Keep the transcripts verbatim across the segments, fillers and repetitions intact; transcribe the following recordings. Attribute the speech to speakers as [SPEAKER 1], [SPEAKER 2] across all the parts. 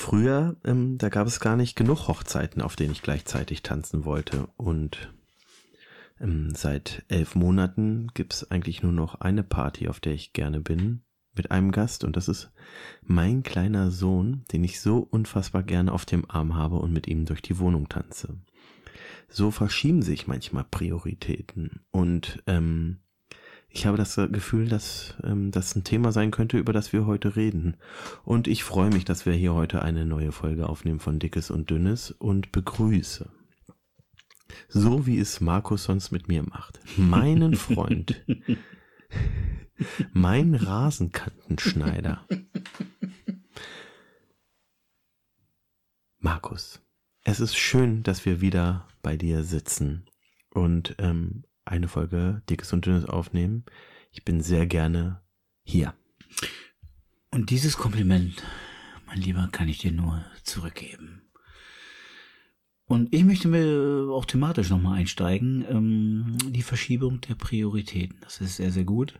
[SPEAKER 1] Früher, ähm, da gab es gar nicht genug Hochzeiten, auf denen ich gleichzeitig tanzen wollte. Und ähm, seit elf Monaten gibt's eigentlich nur noch eine Party, auf der ich gerne bin, mit einem Gast. Und das ist mein kleiner Sohn, den ich so unfassbar gerne auf dem Arm habe und mit ihm durch die Wohnung tanze. So verschieben sich manchmal Prioritäten. Und ähm, ich habe das Gefühl, dass ähm, das ein Thema sein könnte, über das wir heute reden. Und ich freue mich, dass wir hier heute eine neue Folge aufnehmen von Dickes und Dünnes und begrüße, so wie es Markus sonst mit mir macht, meinen Freund, mein Rasenkantenschneider. Markus, es ist schön, dass wir wieder bei dir sitzen und ähm, eine Folge Dickes und Dünnes aufnehmen. Ich bin sehr gerne hier.
[SPEAKER 2] Und dieses Kompliment, mein Lieber, kann ich dir nur zurückgeben. Und ich möchte mir auch thematisch nochmal einsteigen. Ähm, die Verschiebung der Prioritäten, das ist sehr, sehr gut.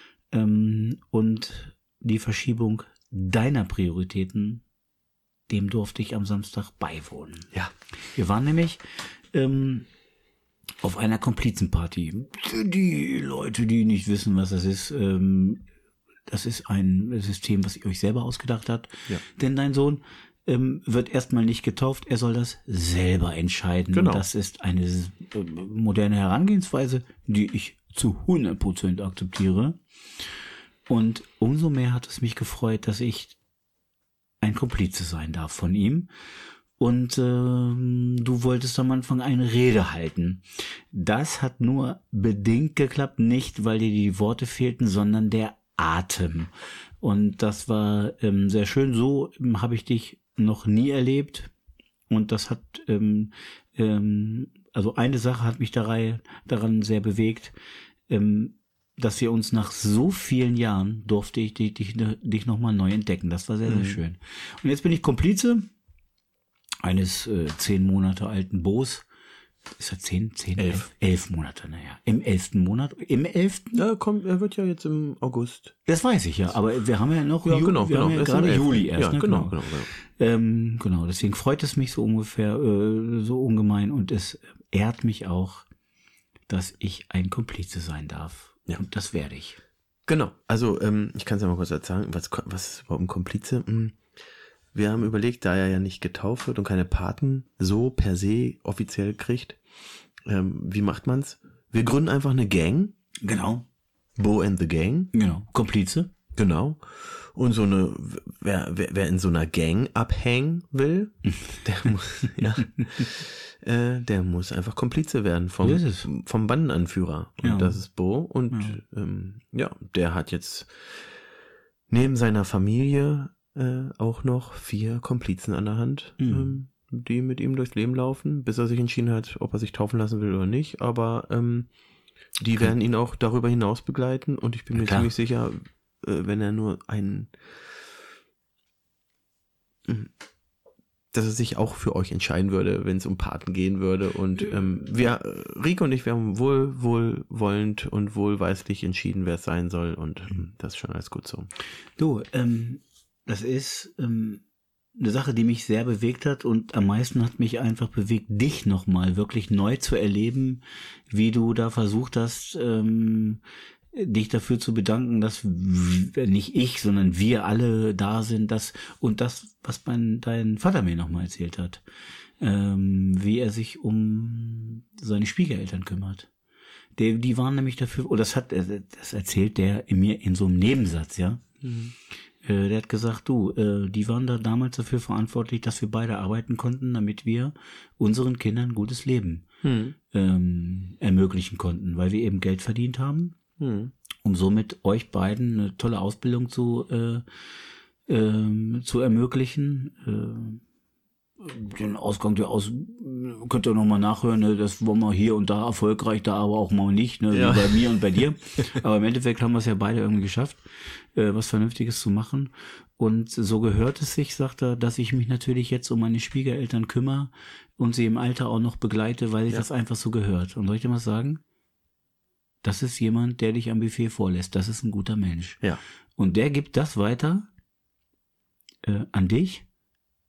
[SPEAKER 2] Ähm, und die Verschiebung deiner Prioritäten, dem durfte ich am Samstag beiwohnen.
[SPEAKER 1] Ja.
[SPEAKER 2] Wir waren nämlich ähm, auf einer Komplizenparty. Die Leute, die nicht wissen, was das ist, ähm, das ist ein System, was ihr euch selber ausgedacht habt.
[SPEAKER 1] Ja.
[SPEAKER 2] Denn dein Sohn ähm, wird erstmal nicht getauft, er soll das selber entscheiden.
[SPEAKER 1] Genau.
[SPEAKER 2] Und das ist eine äh, moderne Herangehensweise, die ich zu hundert Prozent akzeptiere. Und umso mehr hat es mich gefreut, dass ich ein Komplize sein darf von ihm. Und ähm, du wolltest am Anfang eine Rede halten. Das hat nur bedingt geklappt, nicht weil dir die Worte fehlten, sondern der Atem. Und das war ähm, sehr schön. So ähm, habe ich dich noch nie erlebt. Und das hat, ähm, ähm, also eine Sache hat mich daran, daran sehr bewegt, ähm, dass wir uns nach so vielen Jahren durfte ich dich, dich, dich nochmal neu entdecken. Das war sehr, sehr
[SPEAKER 1] Mhm.
[SPEAKER 2] schön. Und jetzt bin ich Komplize eines äh, zehn Monate alten Bos. Ist er zehn, zehn,
[SPEAKER 1] Elf.
[SPEAKER 2] elf, elf Monate, naja. Im elften Monat, im elften?
[SPEAKER 1] Ja, komm, er wird ja jetzt im August.
[SPEAKER 2] Das weiß ich ja, aber wir haben ja noch,
[SPEAKER 1] Ja,
[SPEAKER 2] Ju-
[SPEAKER 1] genau,
[SPEAKER 2] wir
[SPEAKER 1] genau.
[SPEAKER 2] haben ja
[SPEAKER 1] Er ist im
[SPEAKER 2] gerade
[SPEAKER 1] elften.
[SPEAKER 2] Juli erst,
[SPEAKER 1] Ja,
[SPEAKER 2] ne?
[SPEAKER 1] genau, genau, genau.
[SPEAKER 2] Ähm, genau, deswegen freut es mich so ungefähr, äh, so ungemein und es ehrt mich auch, dass ich ein Komplize sein darf.
[SPEAKER 1] Ja.
[SPEAKER 2] Und das werde ich.
[SPEAKER 1] Genau, also ähm, ich kann es ja mal kurz erzählen, was, was ist überhaupt ein Komplize? Hm. Wir haben überlegt, da er ja nicht getauft wird und keine Paten so per se offiziell kriegt, ähm, wie macht man's? Wir gründen einfach eine Gang,
[SPEAKER 2] Genau,
[SPEAKER 1] Bo and the Gang,
[SPEAKER 2] genau, Komplize.
[SPEAKER 1] genau. Und so eine, wer, wer, wer in so einer Gang abhängen will, der muss, ja, äh, der muss einfach Komplize werden vom,
[SPEAKER 2] So ist es.
[SPEAKER 1] vom Bandenanführer. Und
[SPEAKER 2] Ja.
[SPEAKER 1] das ist Bo. Und ja. Ähm, ja, der hat jetzt neben seiner Familie äh, auch noch vier Komplizen an der Hand,
[SPEAKER 2] Mhm.
[SPEAKER 1] ähm, die mit ihm durchs Leben laufen, bis er sich entschieden hat, ob er sich taufen lassen will oder nicht. Aber ähm, die
[SPEAKER 2] Okay.
[SPEAKER 1] werden ihn auch darüber hinaus begleiten. Und ich bin
[SPEAKER 2] Na
[SPEAKER 1] mir
[SPEAKER 2] klar.
[SPEAKER 1] ziemlich sicher, äh, wenn er nur einen, dass er sich auch für euch entscheiden würde, wenn es um Paten gehen würde. Und ähm, wir, äh, Rico und ich, wir haben wohl, wohlwollend und wohlweislich entschieden, wer es sein soll. Und ähm, das ist schon alles gut so.
[SPEAKER 2] Du, ähm, das ist ähm, eine Sache, die mich sehr bewegt hat und am meisten hat mich einfach bewegt, dich nochmal wirklich neu zu erleben, wie du da versucht hast, ähm, dich dafür zu bedanken, dass w- nicht ich, sondern wir alle da sind, dass und das, was mein, dein Vater mir nochmal erzählt hat, ähm, wie er sich um seine Schwiegereltern kümmert. Die, die waren nämlich dafür, oder das hat, das erzählt der in mir in so einem Nebensatz, ja. Äh, Der hat gesagt, du, äh, die waren da damals dafür verantwortlich, dass wir beide arbeiten konnten, damit wir unseren Kindern ein gutes Leben
[SPEAKER 1] Hm.
[SPEAKER 2] ähm, ermöglichen konnten, weil wir eben Geld verdient haben,
[SPEAKER 1] Hm.
[SPEAKER 2] um somit euch beiden eine tolle Ausbildung zu äh, ähm, zu ermöglichen. Äh, den Ausgang der Aus könnt ihr nochmal nachhören, ne? Das war mal hier und da erfolgreich, da aber auch mal nicht, ne?
[SPEAKER 1] Ja.
[SPEAKER 2] Wie bei mir und bei dir. Aber im Endeffekt haben wir es ja beide irgendwie geschafft, äh, was Vernünftiges zu machen. Und so gehört es sich, sagt er, dass ich mich natürlich jetzt um meine Schwiegereltern kümmere und sie im Alter auch noch begleite, weil
[SPEAKER 1] Ja.
[SPEAKER 2] das einfach so gehört. Und soll ich dir mal sagen? Das ist jemand, der dich am Buffet vorlässt. Das ist ein guter Mensch.
[SPEAKER 1] Ja.
[SPEAKER 2] Und der gibt das weiter äh, an dich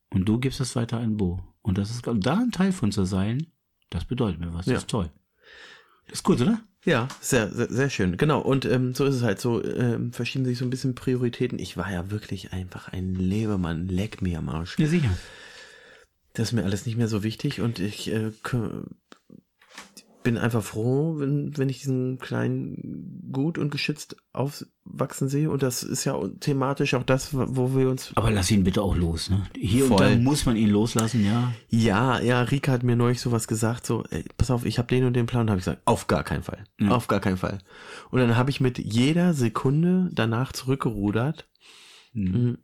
[SPEAKER 2] Und du gibst das weiter an Bo. Und das ist, da ein Teil von zu sein, das bedeutet mir was. Das
[SPEAKER 1] Ja.
[SPEAKER 2] ist toll. Das ist gut, oder?
[SPEAKER 1] Ja, sehr, sehr, sehr schön. Genau, und ähm, so ist es halt. So ähm, verschieben sich so ein bisschen Prioritäten. Ich war ja wirklich einfach ein Lebemann. Leck mir am Arsch.
[SPEAKER 2] Ja, sicher.
[SPEAKER 1] Das ist mir alles nicht mehr so wichtig und ich äh, k- bin einfach froh, wenn, wenn ich diesen kleinen gut und geschützt aufwachsen sehe. Und das ist ja thematisch auch das, wo wir uns...
[SPEAKER 2] Aber lass ihn bitte auch los, ne? Hier
[SPEAKER 1] Voll.
[SPEAKER 2] und da muss man ihn loslassen, ja.
[SPEAKER 1] Ja, ja, Rika hat mir neulich sowas gesagt, so, ey, pass auf, ich habe den und den Plan, habe ich gesagt, auf gar keinen Fall,
[SPEAKER 2] Ja.
[SPEAKER 1] auf gar keinen Fall. Und dann habe ich mit jeder Sekunde danach zurückgerudert,
[SPEAKER 2] Mhm.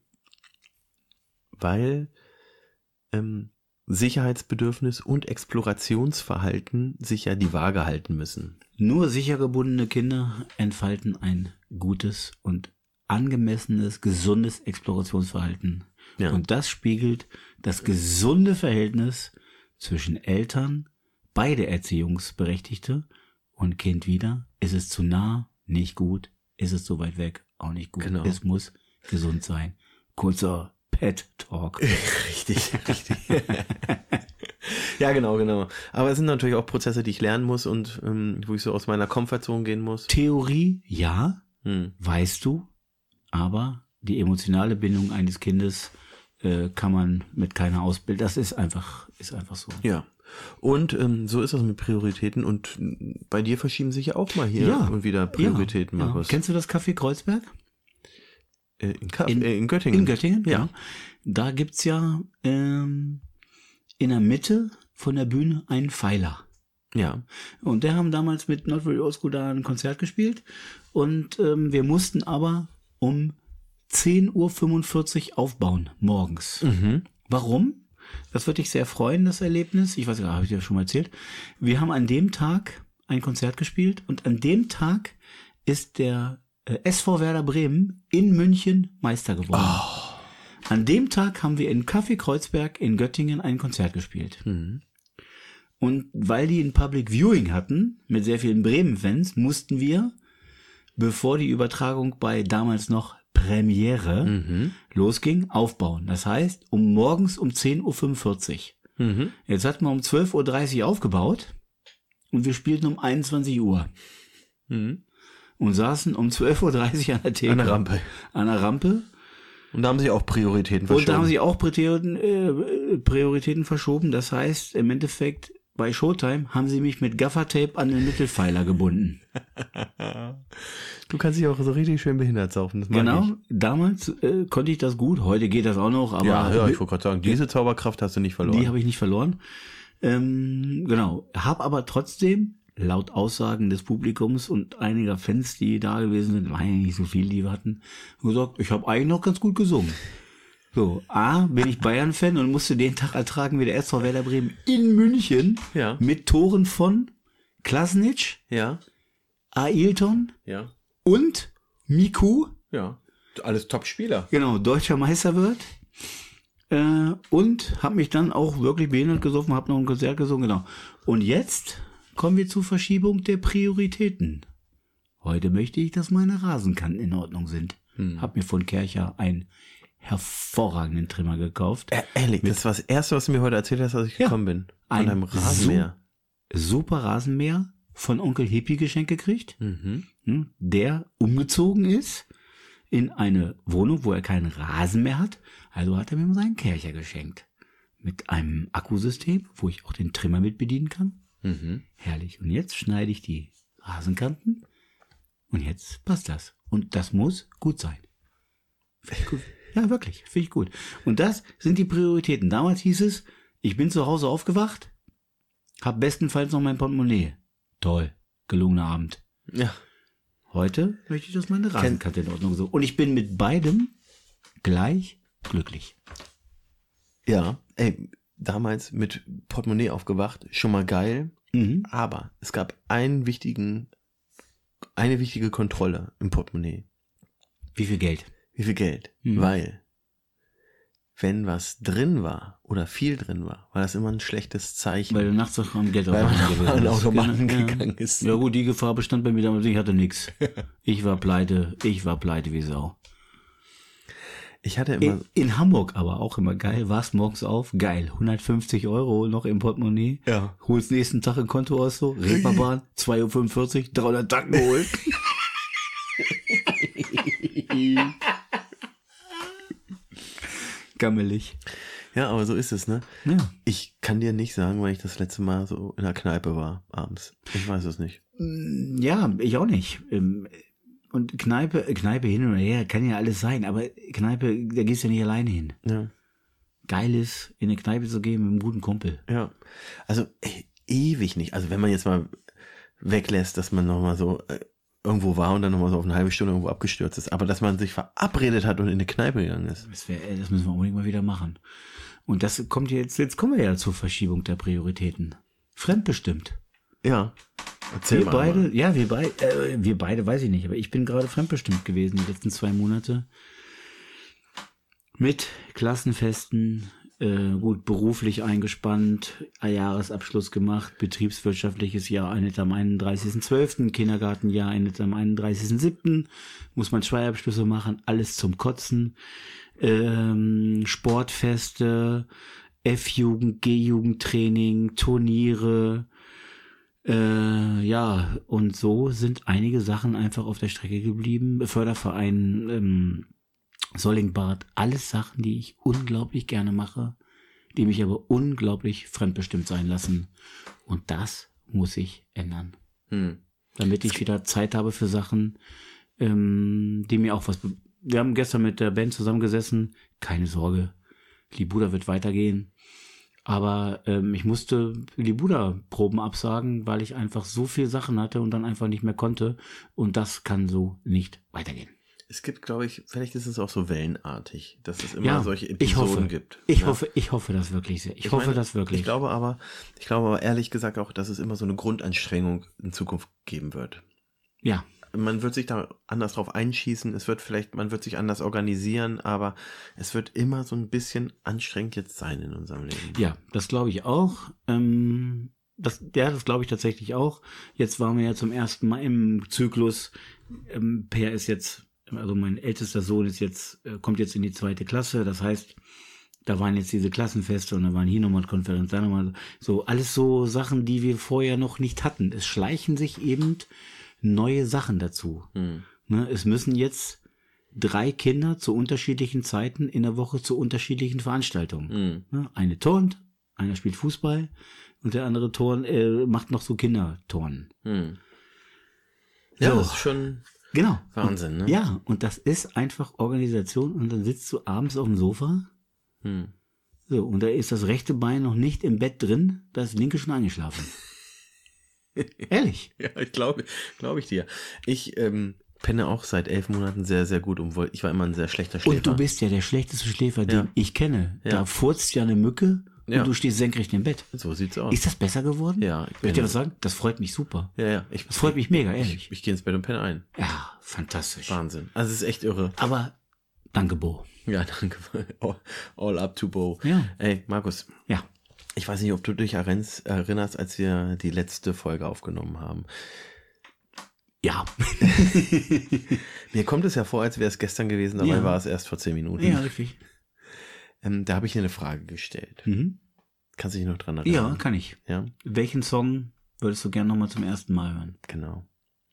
[SPEAKER 1] weil ähm, Sicherheitsbedürfnis und Explorationsverhalten sich ja die Waage halten müssen.
[SPEAKER 2] Nur sicher gebundene Kinder entfalten ein gutes und angemessenes, gesundes Explorationsverhalten.
[SPEAKER 1] Ja.
[SPEAKER 2] Und das spiegelt das gesunde Verhältnis zwischen Eltern, beide Erziehungsberechtigte und Kind wieder. Ist es zu nah? Nicht gut. Ist es zu weit weg? Auch nicht gut.
[SPEAKER 1] Genau.
[SPEAKER 2] Es muss gesund sein. Kurzer Pet-Talk.
[SPEAKER 1] Richtig, richtig. Ja, genau, genau. Aber es sind natürlich auch Prozesse, die ich lernen muss und ähm, wo ich so aus meiner Komfortzone gehen muss.
[SPEAKER 2] Theorie, ja,
[SPEAKER 1] Hm.
[SPEAKER 2] weißt du, aber die emotionale Bindung eines Kindes äh, kann man mit keiner Ausbildung, das ist einfach, ist einfach so.
[SPEAKER 1] Ja. Und ähm, so ist das mit Prioritäten und äh, bei dir verschieben sich ja auch mal hier
[SPEAKER 2] Ja.
[SPEAKER 1] und wieder Prioritäten,
[SPEAKER 2] ja, ja.
[SPEAKER 1] Markus.
[SPEAKER 2] Kennst du das Café Kreuzberg?
[SPEAKER 1] Äh, in, Kaff,
[SPEAKER 2] In-
[SPEAKER 1] äh, in Göttingen.
[SPEAKER 2] In Göttingen,
[SPEAKER 1] Ja.
[SPEAKER 2] ja. Da gibt's ja ähm, in der Mitte von der Bühne einen Pfeiler.
[SPEAKER 1] Ja.
[SPEAKER 2] Und der haben damals mit Not Very Old School da ein Konzert gespielt. Und ähm, wir mussten aber um zehn Uhr fünfundvierzig aufbauen, morgens.
[SPEAKER 1] Mhm.
[SPEAKER 2] Warum? Das würde dich sehr freuen, das Erlebnis. Ich weiß gar nicht, habe ich dir das schon mal erzählt. Wir haben an dem Tag ein Konzert gespielt und an dem Tag ist der äh, S V Werder Bremen in München Meister geworden. An dem Tag haben wir in Café Kreuzberg in Göttingen ein Konzert gespielt.
[SPEAKER 1] Mhm.
[SPEAKER 2] Und weil die ein Public Viewing hatten, mit sehr vielen Bremen-Fans, mussten wir, bevor die Übertragung bei damals noch Premiere
[SPEAKER 1] Mhm.
[SPEAKER 2] losging, aufbauen. Das heißt, um morgens um zehn Uhr fünfundvierzig.
[SPEAKER 1] Mhm.
[SPEAKER 2] Jetzt hatten wir um zwölf Uhr dreißig aufgebaut und wir spielten um einundzwanzig Uhr
[SPEAKER 1] Mhm.
[SPEAKER 2] und saßen um zwölf Uhr dreißig an der Theke.
[SPEAKER 1] An der Rampe.
[SPEAKER 2] An der Rampe.
[SPEAKER 1] Und da haben sich auch Prioritäten
[SPEAKER 2] Und
[SPEAKER 1] verschoben.
[SPEAKER 2] da haben sich auch Prioritäten, äh, Prioritäten verschoben. Das heißt, im Endeffekt, bei Showtime haben sie mich mit Gaffertape an den Mittelpfeiler gebunden.
[SPEAKER 1] Du kannst dich auch so richtig schön behindert saufen. Das mag
[SPEAKER 2] Genau,
[SPEAKER 1] ich.
[SPEAKER 2] damals äh, konnte ich das gut, heute geht das auch noch, aber
[SPEAKER 1] Ja, ja, ich wollte gerade sagen, diese Zauberkraft hast du nicht verloren.
[SPEAKER 2] die habe ich nicht verloren. Ähm, genau, habe aber trotzdem, laut Aussagen des Publikums und einiger Fans, die da gewesen sind, waren ja nicht so viel, die wir hatten, gesagt, ich habe eigentlich noch ganz gut gesungen. So, A, bin ich Bayern-Fan und musste den Tag ertragen wie der S V Werder Bremen in München
[SPEAKER 1] Ja.
[SPEAKER 2] mit Toren von Klasnic,
[SPEAKER 1] Ja,
[SPEAKER 2] Ailton
[SPEAKER 1] ja,
[SPEAKER 2] und Miku.
[SPEAKER 1] ja. Alles Top-Spieler.
[SPEAKER 2] Genau, deutscher Meister wird. Äh, und habe mich dann auch wirklich behindert gesoffen, habe noch ein Konzert gesungen, genau. Und jetzt kommen wir zur Verschiebung der Prioritäten. Heute möchte ich, dass meine Rasenkanten in Ordnung sind.
[SPEAKER 1] Hm.
[SPEAKER 2] Hab mir von Kercher einen hervorragenden Trimmer gekauft.
[SPEAKER 1] Äh, ehrlich, das war das Erste, was du mir heute erzählt hast, als ich
[SPEAKER 2] Ja.
[SPEAKER 1] gekommen bin. Von
[SPEAKER 2] Ein
[SPEAKER 1] deinem Rasenmäher.
[SPEAKER 2] Super Rasenmäher von Onkel Hippie geschenkt gekriegt,
[SPEAKER 1] Mhm.
[SPEAKER 2] hm, der umgezogen ist in eine Wohnung, wo er keinen Rasen mehr hat. Also hat er mir seinen Kercher geschenkt. Mit einem Akkusystem, wo ich auch den Trimmer mit bedienen kann.
[SPEAKER 1] Mhm.
[SPEAKER 2] Herrlich. Und jetzt schneide ich die Rasenkanten und jetzt passt das. Und das muss gut sein. Finde ich gut. Ja, wirklich. Finde ich gut. Und das sind die Prioritäten. Damals hieß es, ich bin zu Hause aufgewacht, hab bestenfalls noch mein Portemonnaie. Toll. Gelungener Abend.
[SPEAKER 1] Ja.
[SPEAKER 2] Heute möchte ich, dass meine Rasenkante in Ordnung ist. Und ich bin mit beidem gleich glücklich.
[SPEAKER 1] Ja, ey, damals mit Portemonnaie aufgewacht, schon mal geil.
[SPEAKER 2] Mhm.
[SPEAKER 1] Aber es gab einen wichtigen, eine wichtige Kontrolle im Portemonnaie.
[SPEAKER 2] Wie viel Geld?
[SPEAKER 1] Wie viel Geld?
[SPEAKER 2] Mhm.
[SPEAKER 1] Weil, wenn was drin war oder viel drin war, war das immer ein schlechtes Zeichen.
[SPEAKER 2] Weil du nachts auch am Geld
[SPEAKER 1] Weil man
[SPEAKER 2] gewesen
[SPEAKER 1] an den
[SPEAKER 2] bist.
[SPEAKER 1] Automaten
[SPEAKER 2] Genau, ja.
[SPEAKER 1] gegangen ist.
[SPEAKER 2] Ja gut, die Gefahr bestand bei mir damals, ich hatte nix. Ich war pleite, ich war pleite wie Sau.
[SPEAKER 1] Ich hatte immer...
[SPEAKER 2] In, in Hamburg aber auch immer geil. Warst morgens auf, geil. hundertfünfzig Euro noch im Portemonnaie.
[SPEAKER 1] Ja.
[SPEAKER 2] Holst nächsten Tag ein Konto aus so. Reeperbahn, zwei Uhr fünfundvierzig, dreihundert Tacken geholt. Gammelig.
[SPEAKER 1] Ja, aber so ist es, ne?
[SPEAKER 2] Ja.
[SPEAKER 1] Ich kann dir nicht sagen, weil ich das letzte Mal so in der Kneipe war, abends. Ich weiß es nicht.
[SPEAKER 2] Ja, ich auch nicht. Und Kneipe, Kneipe hin oder her, kann ja alles sein, aber Kneipe, da gehst du ja nicht alleine hin.
[SPEAKER 1] Ja.
[SPEAKER 2] Geil ist, in eine Kneipe zu gehen mit einem guten Kumpel.
[SPEAKER 1] Ja. Also ey, ewig nicht. Also wenn man jetzt mal weglässt, dass man nochmal so äh, irgendwo war und dann nochmal so auf eine halbe Stunde irgendwo abgestürzt ist, aber dass man sich verabredet hat und in eine Kneipe gegangen ist.
[SPEAKER 2] Das, wär, das müssen wir unbedingt mal wieder machen. Und das kommt jetzt, jetzt kommen wir ja zur Verschiebung der Prioritäten. Fremdbestimmt.
[SPEAKER 1] Ja. Erzähl
[SPEAKER 2] wir
[SPEAKER 1] mal
[SPEAKER 2] beide,
[SPEAKER 1] mal.
[SPEAKER 2] ja, wir beide, äh, wir beide weiß ich nicht, aber ich bin gerade fremdbestimmt gewesen die letzten zwei Monate. Mit Klassenfesten, äh, gut, beruflich eingespannt, Jahresabschluss gemacht, betriebswirtschaftliches Jahr endet am einunddreißigsten zwölften, Kindergartenjahr endet am einunddreißigsten siebten, muss man Steuerabschlüsse machen, alles zum Kotzen, ähm, Sportfeste, F-Jugend, G-Jugendtraining, Turniere, Äh, ja, und so sind einige Sachen einfach auf der Strecke geblieben. Förderverein, ähm, Sollingbad, alles Sachen, die ich unglaublich gerne mache, die mich aber unglaublich fremdbestimmt sein lassen. Und das muss sich ändern.
[SPEAKER 1] Hm.
[SPEAKER 2] Damit ich wieder Zeit habe für Sachen, ähm, die mir auch was... Be- Wir haben gestern mit der Band zusammengesessen. Keine Sorge, Libuda wird weitergehen. Aber ähm, ich musste Libuda-Proben absagen, weil ich einfach so viel Sachen hatte und dann einfach nicht mehr konnte. Und das kann so nicht weitergehen.
[SPEAKER 1] Es gibt, glaube ich, vielleicht ist es auch so wellenartig, dass es immer
[SPEAKER 2] Ja,
[SPEAKER 1] solche
[SPEAKER 2] ich
[SPEAKER 1] Episoden
[SPEAKER 2] hoffe,
[SPEAKER 1] gibt.
[SPEAKER 2] Ich
[SPEAKER 1] ja?
[SPEAKER 2] hoffe, ich hoffe das wirklich sehr. Ich,
[SPEAKER 1] Ich
[SPEAKER 2] hoffe
[SPEAKER 1] meine,
[SPEAKER 2] das wirklich.
[SPEAKER 1] Ich glaube aber, ich glaube aber ehrlich gesagt auch, dass es immer so eine Grundanstrengung in Zukunft geben wird.
[SPEAKER 2] Ja.
[SPEAKER 1] Man wird sich da anders drauf einschießen, es wird vielleicht, man wird sich anders organisieren, aber es wird immer so ein bisschen anstrengend jetzt sein in unserem Leben.
[SPEAKER 2] Ja, das glaube ich auch. Ähm, das, ja, das glaube ich tatsächlich auch. Jetzt waren wir ja zum ersten Mal im Zyklus. Ähm, Per ist jetzt, also mein ältester Sohn ist jetzt, äh, kommt jetzt in die zweite Klasse. Das heißt, da waren jetzt diese Klassenfeste und da waren hier nochmal Konferenz, da nochmal so, alles so Sachen, die wir vorher noch nicht hatten. Es schleichen sich eben neue Sachen dazu.
[SPEAKER 1] Hm.
[SPEAKER 2] Ne, es müssen jetzt drei Kinder zu unterschiedlichen Zeiten in der Woche zu unterschiedlichen Veranstaltungen.
[SPEAKER 1] Hm.
[SPEAKER 2] Ne, eine turnt, einer spielt Fußball und der andere turn, äh, macht noch so Kinderturnen.
[SPEAKER 1] Hm. Ja,
[SPEAKER 2] So.
[SPEAKER 1] das ist schon
[SPEAKER 2] Genau.
[SPEAKER 1] Wahnsinn, ne?
[SPEAKER 2] Ja, und das ist einfach Organisation und dann sitzt du abends auf dem Sofa.
[SPEAKER 1] Hm.
[SPEAKER 2] So, und da ist das rechte Bein noch nicht im Bett drin, da ist das linke schon eingeschlafen. Ehrlich.
[SPEAKER 1] Ja, ich glaube, glaube ich dir. Ich ähm, penne auch seit elf Monaten sehr, sehr gut. Um, ich war immer ein sehr schlechter Schläfer.
[SPEAKER 2] Und du bist ja der schlechteste Schläfer, den
[SPEAKER 1] Ja.
[SPEAKER 2] ich kenne.
[SPEAKER 1] Ja.
[SPEAKER 2] Da furzt ja eine Mücke und
[SPEAKER 1] Ja.
[SPEAKER 2] du stehst senkrecht im Bett.
[SPEAKER 1] So sieht's aus.
[SPEAKER 2] Ist das besser geworden?
[SPEAKER 1] Ja, ich
[SPEAKER 2] Soll ich
[SPEAKER 1] bin-
[SPEAKER 2] dir das sagen? Das freut mich super.
[SPEAKER 1] ja, ja. Ich,
[SPEAKER 2] Das freut mich mega,
[SPEAKER 1] ich,
[SPEAKER 2] ehrlich.
[SPEAKER 1] ich gehe ins Bett und penne ein.
[SPEAKER 2] Ja, fantastisch.
[SPEAKER 1] Wahnsinn. Also es ist echt irre.
[SPEAKER 2] Aber danke, Bo.
[SPEAKER 1] Ja, danke. All, all up to Bo.
[SPEAKER 2] Ja.
[SPEAKER 1] Ey, Markus,
[SPEAKER 2] Ja.
[SPEAKER 1] ich weiß nicht, ob du dich erinnerst, erinnerst, als wir die letzte Folge aufgenommen haben.
[SPEAKER 2] Ja.
[SPEAKER 1] Mir kommt es ja vor, als wäre es gestern gewesen, dabei
[SPEAKER 2] Ja.
[SPEAKER 1] war es erst vor zehn Minuten.
[SPEAKER 2] Ja, richtig.
[SPEAKER 1] Ähm, da habe ich dir eine Frage gestellt.
[SPEAKER 2] Mhm.
[SPEAKER 1] Kannst du dich noch dran
[SPEAKER 2] Ja,
[SPEAKER 1] erinnern?
[SPEAKER 2] kann ich.
[SPEAKER 1] Ja,
[SPEAKER 2] Welchen Song würdest du gerne nochmal zum ersten Mal hören?
[SPEAKER 1] genau.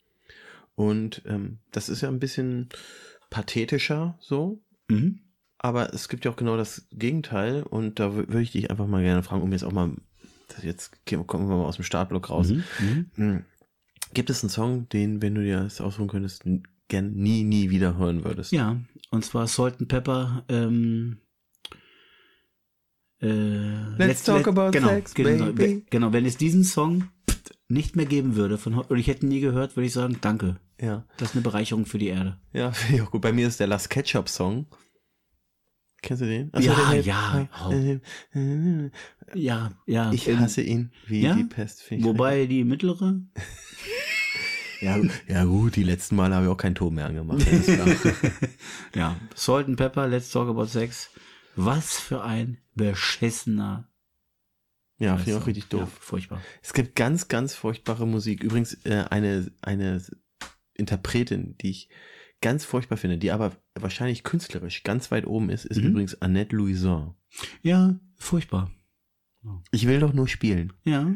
[SPEAKER 1] Und ähm, das ist ja ein bisschen pathetischer so,
[SPEAKER 2] Mhm.
[SPEAKER 1] aber es gibt ja auch genau das Gegenteil und da w- würde ich dich einfach mal gerne fragen, um jetzt auch mal, das jetzt kommen wir mal aus dem Startblock raus.
[SPEAKER 2] Mhm. Mhm.
[SPEAKER 1] Hm. Gibt es einen Song, den, wenn du dir das aussuchen könntest, n- gern nie, nie wieder hören würdest?
[SPEAKER 2] Ja, und zwar Salt and Pepper. Ähm, äh,
[SPEAKER 1] Let's talk about
[SPEAKER 2] genau,
[SPEAKER 1] sex,
[SPEAKER 2] genau,
[SPEAKER 1] baby.
[SPEAKER 2] Genau, wenn es diesen Song nicht mehr geben würde von heu- und ich hätte ihn nie gehört, würde ich sagen, danke.
[SPEAKER 1] Ja,
[SPEAKER 2] Das ist eine Bereicherung für die Erde.
[SPEAKER 1] ja, finde ich auch gut. Bei mir ist der Last Ketchup Song. Kennst du den? Ach so,
[SPEAKER 2] Ja,
[SPEAKER 1] den-
[SPEAKER 2] ja, Ja, ja.
[SPEAKER 1] Ich
[SPEAKER 2] ähm,
[SPEAKER 1] hasse ihn wie
[SPEAKER 2] ja?
[SPEAKER 1] die Pest. Finde ich
[SPEAKER 2] Wobei die mittlere.
[SPEAKER 1] Ja, ja gut, die letzten Male habe ich auch keinen Ton mehr angemacht. Das ist klar.
[SPEAKER 2] Ja, Salt and Pepper, Let's Talk About Sex. Was für ein beschissener.
[SPEAKER 1] Ja, finde ich auch
[SPEAKER 2] Song.
[SPEAKER 1] richtig doof.
[SPEAKER 2] Ja, furchtbar.
[SPEAKER 1] Es gibt ganz, ganz furchtbare Musik. Übrigens äh, eine, eine Interpretin, die ich ganz furchtbar finde, die aber wahrscheinlich künstlerisch ganz weit oben ist, ist
[SPEAKER 2] Mhm.
[SPEAKER 1] übrigens Annette Louison.
[SPEAKER 2] Ja, furchtbar.
[SPEAKER 1] Ich will doch nur spielen.
[SPEAKER 2] Ja.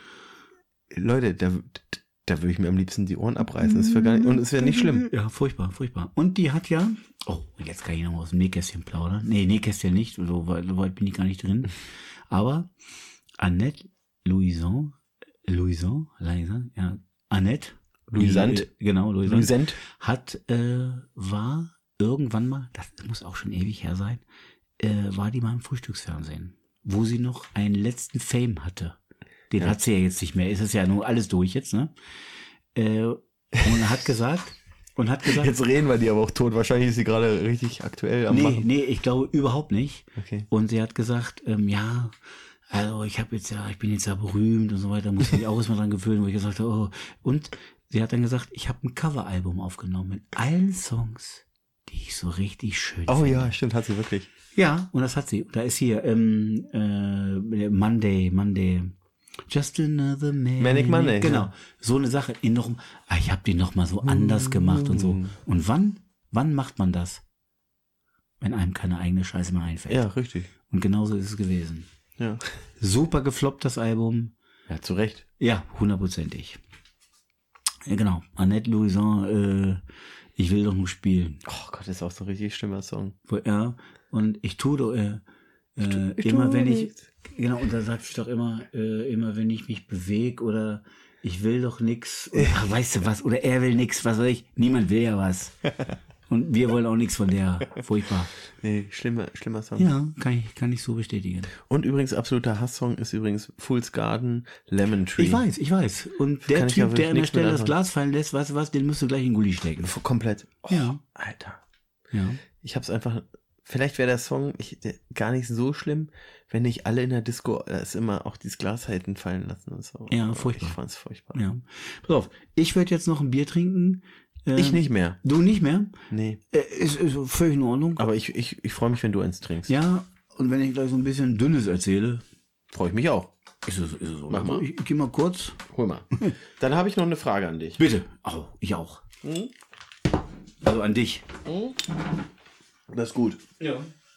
[SPEAKER 1] Leute, da, da würde ich mir am liebsten die Ohren abreißen. Das wär gar nicht, und es wäre nicht schlimm.
[SPEAKER 2] Ja, furchtbar, furchtbar. Und die hat ja, oh, jetzt kann ich noch mal aus dem Nähkästchen plaudern. Nee, Nähkästchen nicht, so weit, so weit bin ich gar nicht drin. Aber Annette Louison, Louison, Louison, ja, Annette
[SPEAKER 1] Louisant.
[SPEAKER 2] die, Genau, Louisant.
[SPEAKER 1] Louisant.
[SPEAKER 2] Hat, äh, war irgendwann mal, das muss auch schon ewig her sein, äh, war die mal im Frühstücksfernsehen, wo sie noch einen letzten Fame hatte. Den
[SPEAKER 1] Ja.
[SPEAKER 2] hat sie ja jetzt nicht mehr. Es ist ja nur alles durch jetzt, ne? Äh, und hat gesagt, und hat gesagt,
[SPEAKER 1] Jetzt reden wir die aber auch tot. Wahrscheinlich ist sie gerade richtig aktuell am
[SPEAKER 2] nee,
[SPEAKER 1] Machen.
[SPEAKER 2] nee, ich glaube überhaupt nicht.
[SPEAKER 1] Okay.
[SPEAKER 2] Und sie hat gesagt, ähm, ja, also ich habe jetzt ja, ich bin jetzt ja berühmt und so weiter, muss ich mich auch erstmal dran gewöhnen, wo ich gesagt habe, oh. Und sie hat dann gesagt, ich habe ein Coveralbum aufgenommen mit allen Songs, die ich so richtig schön
[SPEAKER 1] Oh
[SPEAKER 2] finde.
[SPEAKER 1] ja, stimmt, hat sie wirklich.
[SPEAKER 2] Ja, und das hat sie. Da ist hier ähm, äh, Monday, Monday. Just another Manic,
[SPEAKER 1] Manic Monday,
[SPEAKER 2] Genau,
[SPEAKER 1] ja.
[SPEAKER 2] so eine Sache. In noch, ah, ich habe die noch mal so anders gemacht und so. Und wann, wann macht man das? Wenn einem keine eigene Scheiße mehr einfällt.
[SPEAKER 1] Ja, richtig.
[SPEAKER 2] Und genauso ist es gewesen.
[SPEAKER 1] Ja.
[SPEAKER 2] Super gefloppt, das Album.
[SPEAKER 1] Ja, zu Recht.
[SPEAKER 2] Ja, hundertprozentig. Ja, genau. Annette Louison, äh, ich will doch nur spielen.
[SPEAKER 1] Oh Gott, das ist auch so ein richtig schlimmer Song.
[SPEAKER 2] Wo- Ja, und ich tue doch, äh, äh,
[SPEAKER 1] ich
[SPEAKER 2] immer
[SPEAKER 1] tu
[SPEAKER 2] wenn ich,
[SPEAKER 1] nichts.
[SPEAKER 2] genau, und da sagt ich doch immer, äh, immer wenn ich mich bewege oder ich will doch nix, oder, ach, weißt du was, oder er will nix, was weiß ich, niemand will ja was. Und wir wollen auch nichts von der, furchtbar.
[SPEAKER 1] Nee, schlimmer, schlimmer Song.
[SPEAKER 2] Ja, kann ich, kann ich so bestätigen.
[SPEAKER 1] Und übrigens, absoluter Hasssong ist übrigens Fool's Garden, Lemon Tree.
[SPEAKER 2] Ich weiß, ich weiß. Und der
[SPEAKER 1] Kann ich ja
[SPEAKER 2] Typ,
[SPEAKER 1] wirklich
[SPEAKER 2] der an der
[SPEAKER 1] nichts
[SPEAKER 2] Stelle
[SPEAKER 1] mit
[SPEAKER 2] das
[SPEAKER 1] anfangen.
[SPEAKER 2] Glas fallen lässt, weißt du was, den müsst du gleich in den Gully stecken.
[SPEAKER 1] F- Komplett. Oh,
[SPEAKER 2] Ja.
[SPEAKER 1] Alter.
[SPEAKER 2] Ja.
[SPEAKER 1] Ich hab's einfach, vielleicht wäre der Song ich, der, gar nicht so schlimm, wenn nicht alle in der Disco da ist immer auch dieses Glas halten fallen lassen und so.
[SPEAKER 2] Ja,
[SPEAKER 1] Aber
[SPEAKER 2] furchtbar.
[SPEAKER 1] Ich fand's furchtbar.
[SPEAKER 2] Ja. Pass auf, ich werde jetzt noch ein Bier trinken. Ähm,
[SPEAKER 1] Ich nicht mehr.
[SPEAKER 2] Du nicht mehr?
[SPEAKER 1] Nee.
[SPEAKER 2] Äh, ist, ist völlig in Ordnung.
[SPEAKER 1] Aber ich, ich, ich freue mich, wenn du eins trinkst.
[SPEAKER 2] Ja, und wenn ich gleich so ein bisschen Dünnes erzähle,
[SPEAKER 1] Freue ich mich auch.
[SPEAKER 2] ist es, ist es so.
[SPEAKER 1] Mach
[SPEAKER 2] Also
[SPEAKER 1] mal.
[SPEAKER 2] ich, ich gehe mal kurz.
[SPEAKER 1] Hol mal. Dann habe ich noch eine Frage an dich.
[SPEAKER 2] Bitte. Oh, ich auch.
[SPEAKER 1] Hm?
[SPEAKER 2] Also an dich.
[SPEAKER 1] Das ist gut.
[SPEAKER 2] Ja.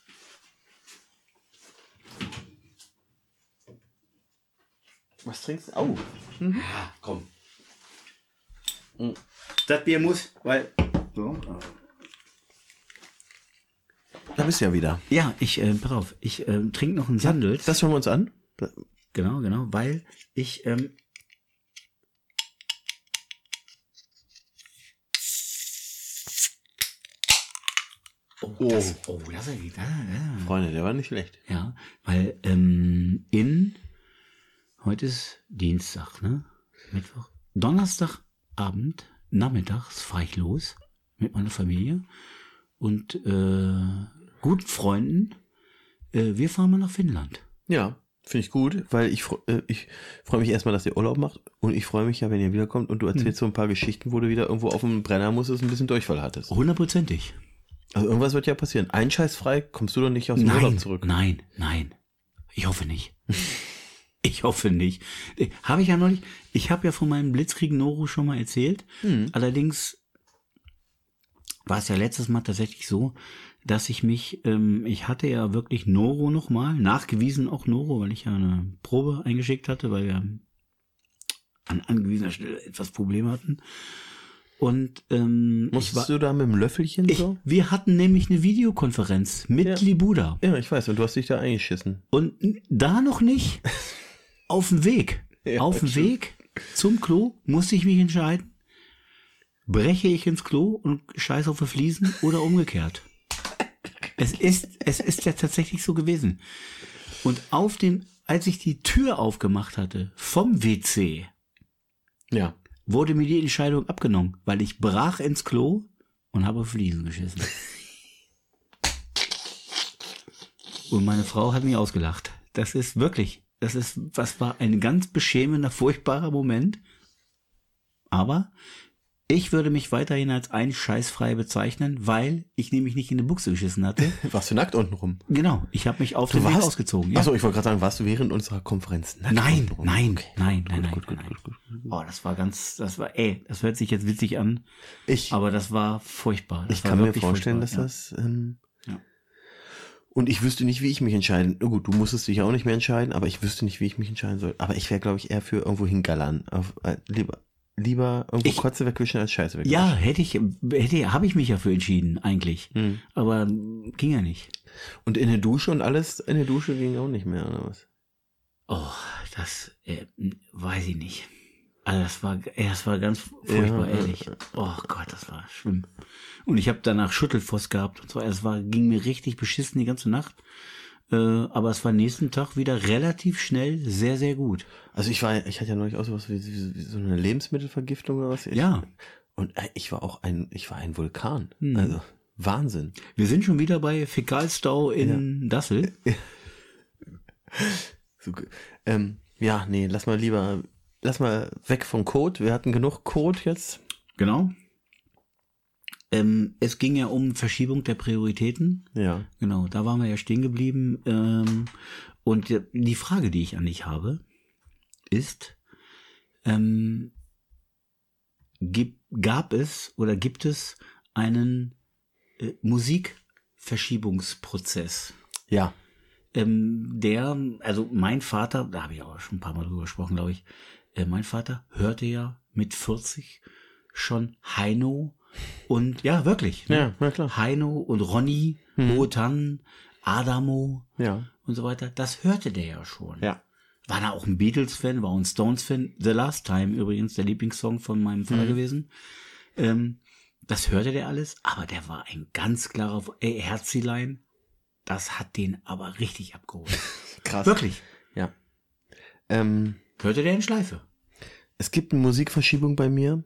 [SPEAKER 1] Was trinkst du? Oh.
[SPEAKER 2] Ja, komm. Das Bier muss, weil... So.
[SPEAKER 1] Da bist du ja wieder.
[SPEAKER 2] Ja, ich, äh, pass auf, ich äh, trinke noch einen Sandels.
[SPEAKER 1] Das schauen wir uns an.
[SPEAKER 2] Genau, genau, weil ich... Ähm, oh,
[SPEAKER 1] Oh.
[SPEAKER 2] das, oh, das ist ja, ja.
[SPEAKER 1] Freunde, der war nicht schlecht.
[SPEAKER 2] Ja, weil ähm, in heute ist Dienstag, ne? Mittwoch. Donnerstagabend, nachmittags fahre ich los mit meiner Familie und äh, guten Freunden. Äh, wir fahren mal nach Finnland.
[SPEAKER 1] Ja, finde ich gut, weil ich, fre- äh, ich freue mich erstmal, dass ihr Urlaub macht und ich freue mich ja, wenn ihr wiederkommt und du erzählst so ein paar Geschichten, wo du wieder irgendwo auf dem Brenner musstest und ein bisschen Durchfall hattest.
[SPEAKER 2] Hundertprozentig.
[SPEAKER 1] Also irgendwas wird ja passieren. Einscheißfrei kommst du doch nicht aus dem
[SPEAKER 2] Nein,
[SPEAKER 1] Urlaub zurück.
[SPEAKER 2] nein, nein. Ich hoffe nicht. Ich hoffe nicht. Äh, Habe ich ja noch nicht. Ich habe ja von meinem Blitzkrieg Noro schon mal erzählt.
[SPEAKER 1] Hm.
[SPEAKER 2] Allerdings war es ja letztes Mal tatsächlich so, dass ich mich, ähm, ich hatte ja wirklich Noro nochmal, nachgewiesen auch Noro, weil ich ja eine Probe eingeschickt hatte, weil wir an angewiesener Stelle etwas Probleme hatten. Und ähm, ich
[SPEAKER 1] Musstest
[SPEAKER 2] war,
[SPEAKER 1] du da mit dem Löffelchen
[SPEAKER 2] ich,
[SPEAKER 1] so?
[SPEAKER 2] wir hatten nämlich eine Videokonferenz mit
[SPEAKER 1] Ja.
[SPEAKER 2] Libuda.
[SPEAKER 1] Ja, ich weiß, und du hast dich da eingeschissen.
[SPEAKER 2] Und da noch nicht. Auf dem Weg.
[SPEAKER 1] Ja,
[SPEAKER 2] Auf dem
[SPEAKER 1] stimmt.
[SPEAKER 2] Weg zum Klo musste ich mich entscheiden. Breche ich ins Klo und scheiße auf die Fliesen oder umgekehrt. Es ist, es ist ja tatsächlich so gewesen. Und auf dem, als ich die Tür aufgemacht hatte vom W C,
[SPEAKER 1] Ja.
[SPEAKER 2] wurde mir die Entscheidung abgenommen, weil ich brach ins Klo und habe auf Fliesen geschissen. Und meine Frau hat mich ausgelacht. Das ist wirklich, das ist, was war ein ganz beschämender, furchtbarer Moment. Aber Ich würde mich weiterhin als ein scheißfrei bezeichnen, weil ich nämlich nicht in die Buchse geschissen hatte.
[SPEAKER 1] Warst du nackt unten rum?
[SPEAKER 2] Genau, ich habe mich auf
[SPEAKER 1] Du
[SPEAKER 2] den Weg
[SPEAKER 1] warst-
[SPEAKER 2] ausgezogen. Ja.
[SPEAKER 1] Achso, ich wollte gerade sagen, warst du während unserer Konferenz nackt
[SPEAKER 2] Nein,
[SPEAKER 1] unten rum?
[SPEAKER 2] nein,
[SPEAKER 1] Okay.
[SPEAKER 2] nein, nein, nein,
[SPEAKER 1] Gut, gut,
[SPEAKER 2] nein,
[SPEAKER 1] gut, gut, gut.
[SPEAKER 2] Oh, das war ganz, das war, ey, das hört sich jetzt witzig an,
[SPEAKER 1] Ich,
[SPEAKER 2] aber das war furchtbar. Das
[SPEAKER 1] ich
[SPEAKER 2] war
[SPEAKER 1] kann mir
[SPEAKER 2] wirklich
[SPEAKER 1] vorstellen, dass
[SPEAKER 2] furchtbar,
[SPEAKER 1] das... Ähm,
[SPEAKER 2] Ja.
[SPEAKER 1] Und ich wüsste nicht, wie ich mich entscheiden. Na gut, du musstest dich auch nicht mehr entscheiden, aber ich wüsste nicht, wie ich mich entscheiden soll. Aber ich wäre, glaube ich, eher für irgendwo hingallern. Auf, äh, lieber, lieber irgendwo
[SPEAKER 2] Ich-
[SPEAKER 1] Kotze wegwischen als Scheiße wegwischen.
[SPEAKER 2] Ja, hätte ich, hätte, habe ich mich ja für entschieden, eigentlich.
[SPEAKER 1] Hm.
[SPEAKER 2] Aber ging ja nicht.
[SPEAKER 1] Und in der Dusche und alles, in der Dusche ging auch nicht mehr, oder was?
[SPEAKER 2] Oh, das, äh, weiß ich nicht. Also das war, ey, das war ganz furchtbar,
[SPEAKER 1] Ja,
[SPEAKER 2] ehrlich. Oh Gott, das war schlimm. Und ich habe danach Schüttelfrost gehabt und so. Es war, ging mir richtig beschissen die ganze Nacht. Äh, aber es war nächsten Tag wieder relativ schnell sehr, sehr gut.
[SPEAKER 1] Also ich war, ich hatte ja neulich auch sowas wie, wie, wie so eine Lebensmittelvergiftung oder was. Ich,
[SPEAKER 2] Ja.
[SPEAKER 1] Und äh, ich war auch ein, ich war ein Vulkan.
[SPEAKER 2] Hm.
[SPEAKER 1] Also Wahnsinn.
[SPEAKER 2] Wir sind schon wieder bei Fäkalstau in Dassel.
[SPEAKER 1] So, ähm, ja, nee, lass mal lieber, lass mal weg von Code. Wir hatten genug Code jetzt.
[SPEAKER 2] Genau. Ähm, es ging ja um Verschiebung der Prioritäten.
[SPEAKER 1] Ja.
[SPEAKER 2] Genau, da waren wir ja stehen geblieben. Ähm, und die- die Frage, die ich an dich habe, ist, ähm, gib, gab es oder gibt es einen äh, Musikverschiebungsprozess?
[SPEAKER 1] Ja.
[SPEAKER 2] Ähm, der, also mein Vater, da habe ich auch schon ein paar Mal drüber gesprochen, glaube ich, äh, mein Vater hörte ja mit vierzig schon Heino und, ja, wirklich, ne?
[SPEAKER 1] Ja, na klar.
[SPEAKER 2] Heino und Ronny,
[SPEAKER 1] Mhm.
[SPEAKER 2] Wotan, Adamo
[SPEAKER 1] Ja.
[SPEAKER 2] und so weiter, das hörte der ja schon.
[SPEAKER 1] Ja.
[SPEAKER 2] War da auch ein Beatles-Fan, war auch ein Stones-Fan. The Last Time übrigens, der Lieblingssong von meinem Vater
[SPEAKER 1] Mhm.
[SPEAKER 2] gewesen. Ähm, das hörte der alles, aber der war ein ganz klarer, ey, Herzilein, das hat den aber richtig abgeholt.
[SPEAKER 1] Krass.
[SPEAKER 2] Wirklich.
[SPEAKER 1] Ja. Ähm,
[SPEAKER 2] Hörte der in Schleife.
[SPEAKER 1] es gibt eine Musikverschiebung bei mir.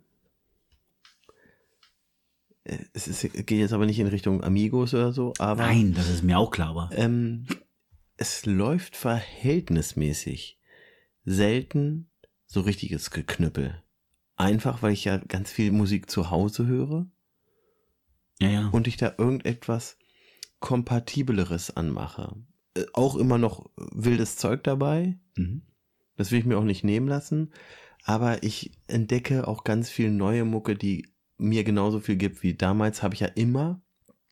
[SPEAKER 1] Äh, Es ist, geht jetzt aber nicht in Richtung Amigos oder so, aber
[SPEAKER 2] Nein, das ist mir auch klar, aber
[SPEAKER 1] ähm, es läuft verhältnismäßig selten so richtiges Geknüppel. Einfach, weil ich ja ganz viel Musik zu Hause höre
[SPEAKER 2] ja, ja.
[SPEAKER 1] und ich da irgendetwas Kompatibleres anmache. Äh, auch immer noch wildes Zeug dabei.
[SPEAKER 2] Mhm.
[SPEAKER 1] Das will ich mir auch nicht nehmen lassen. Aber ich entdecke auch ganz viel neue Mucke, die mir genauso viel gibt wie damals. Habe ich ja immer,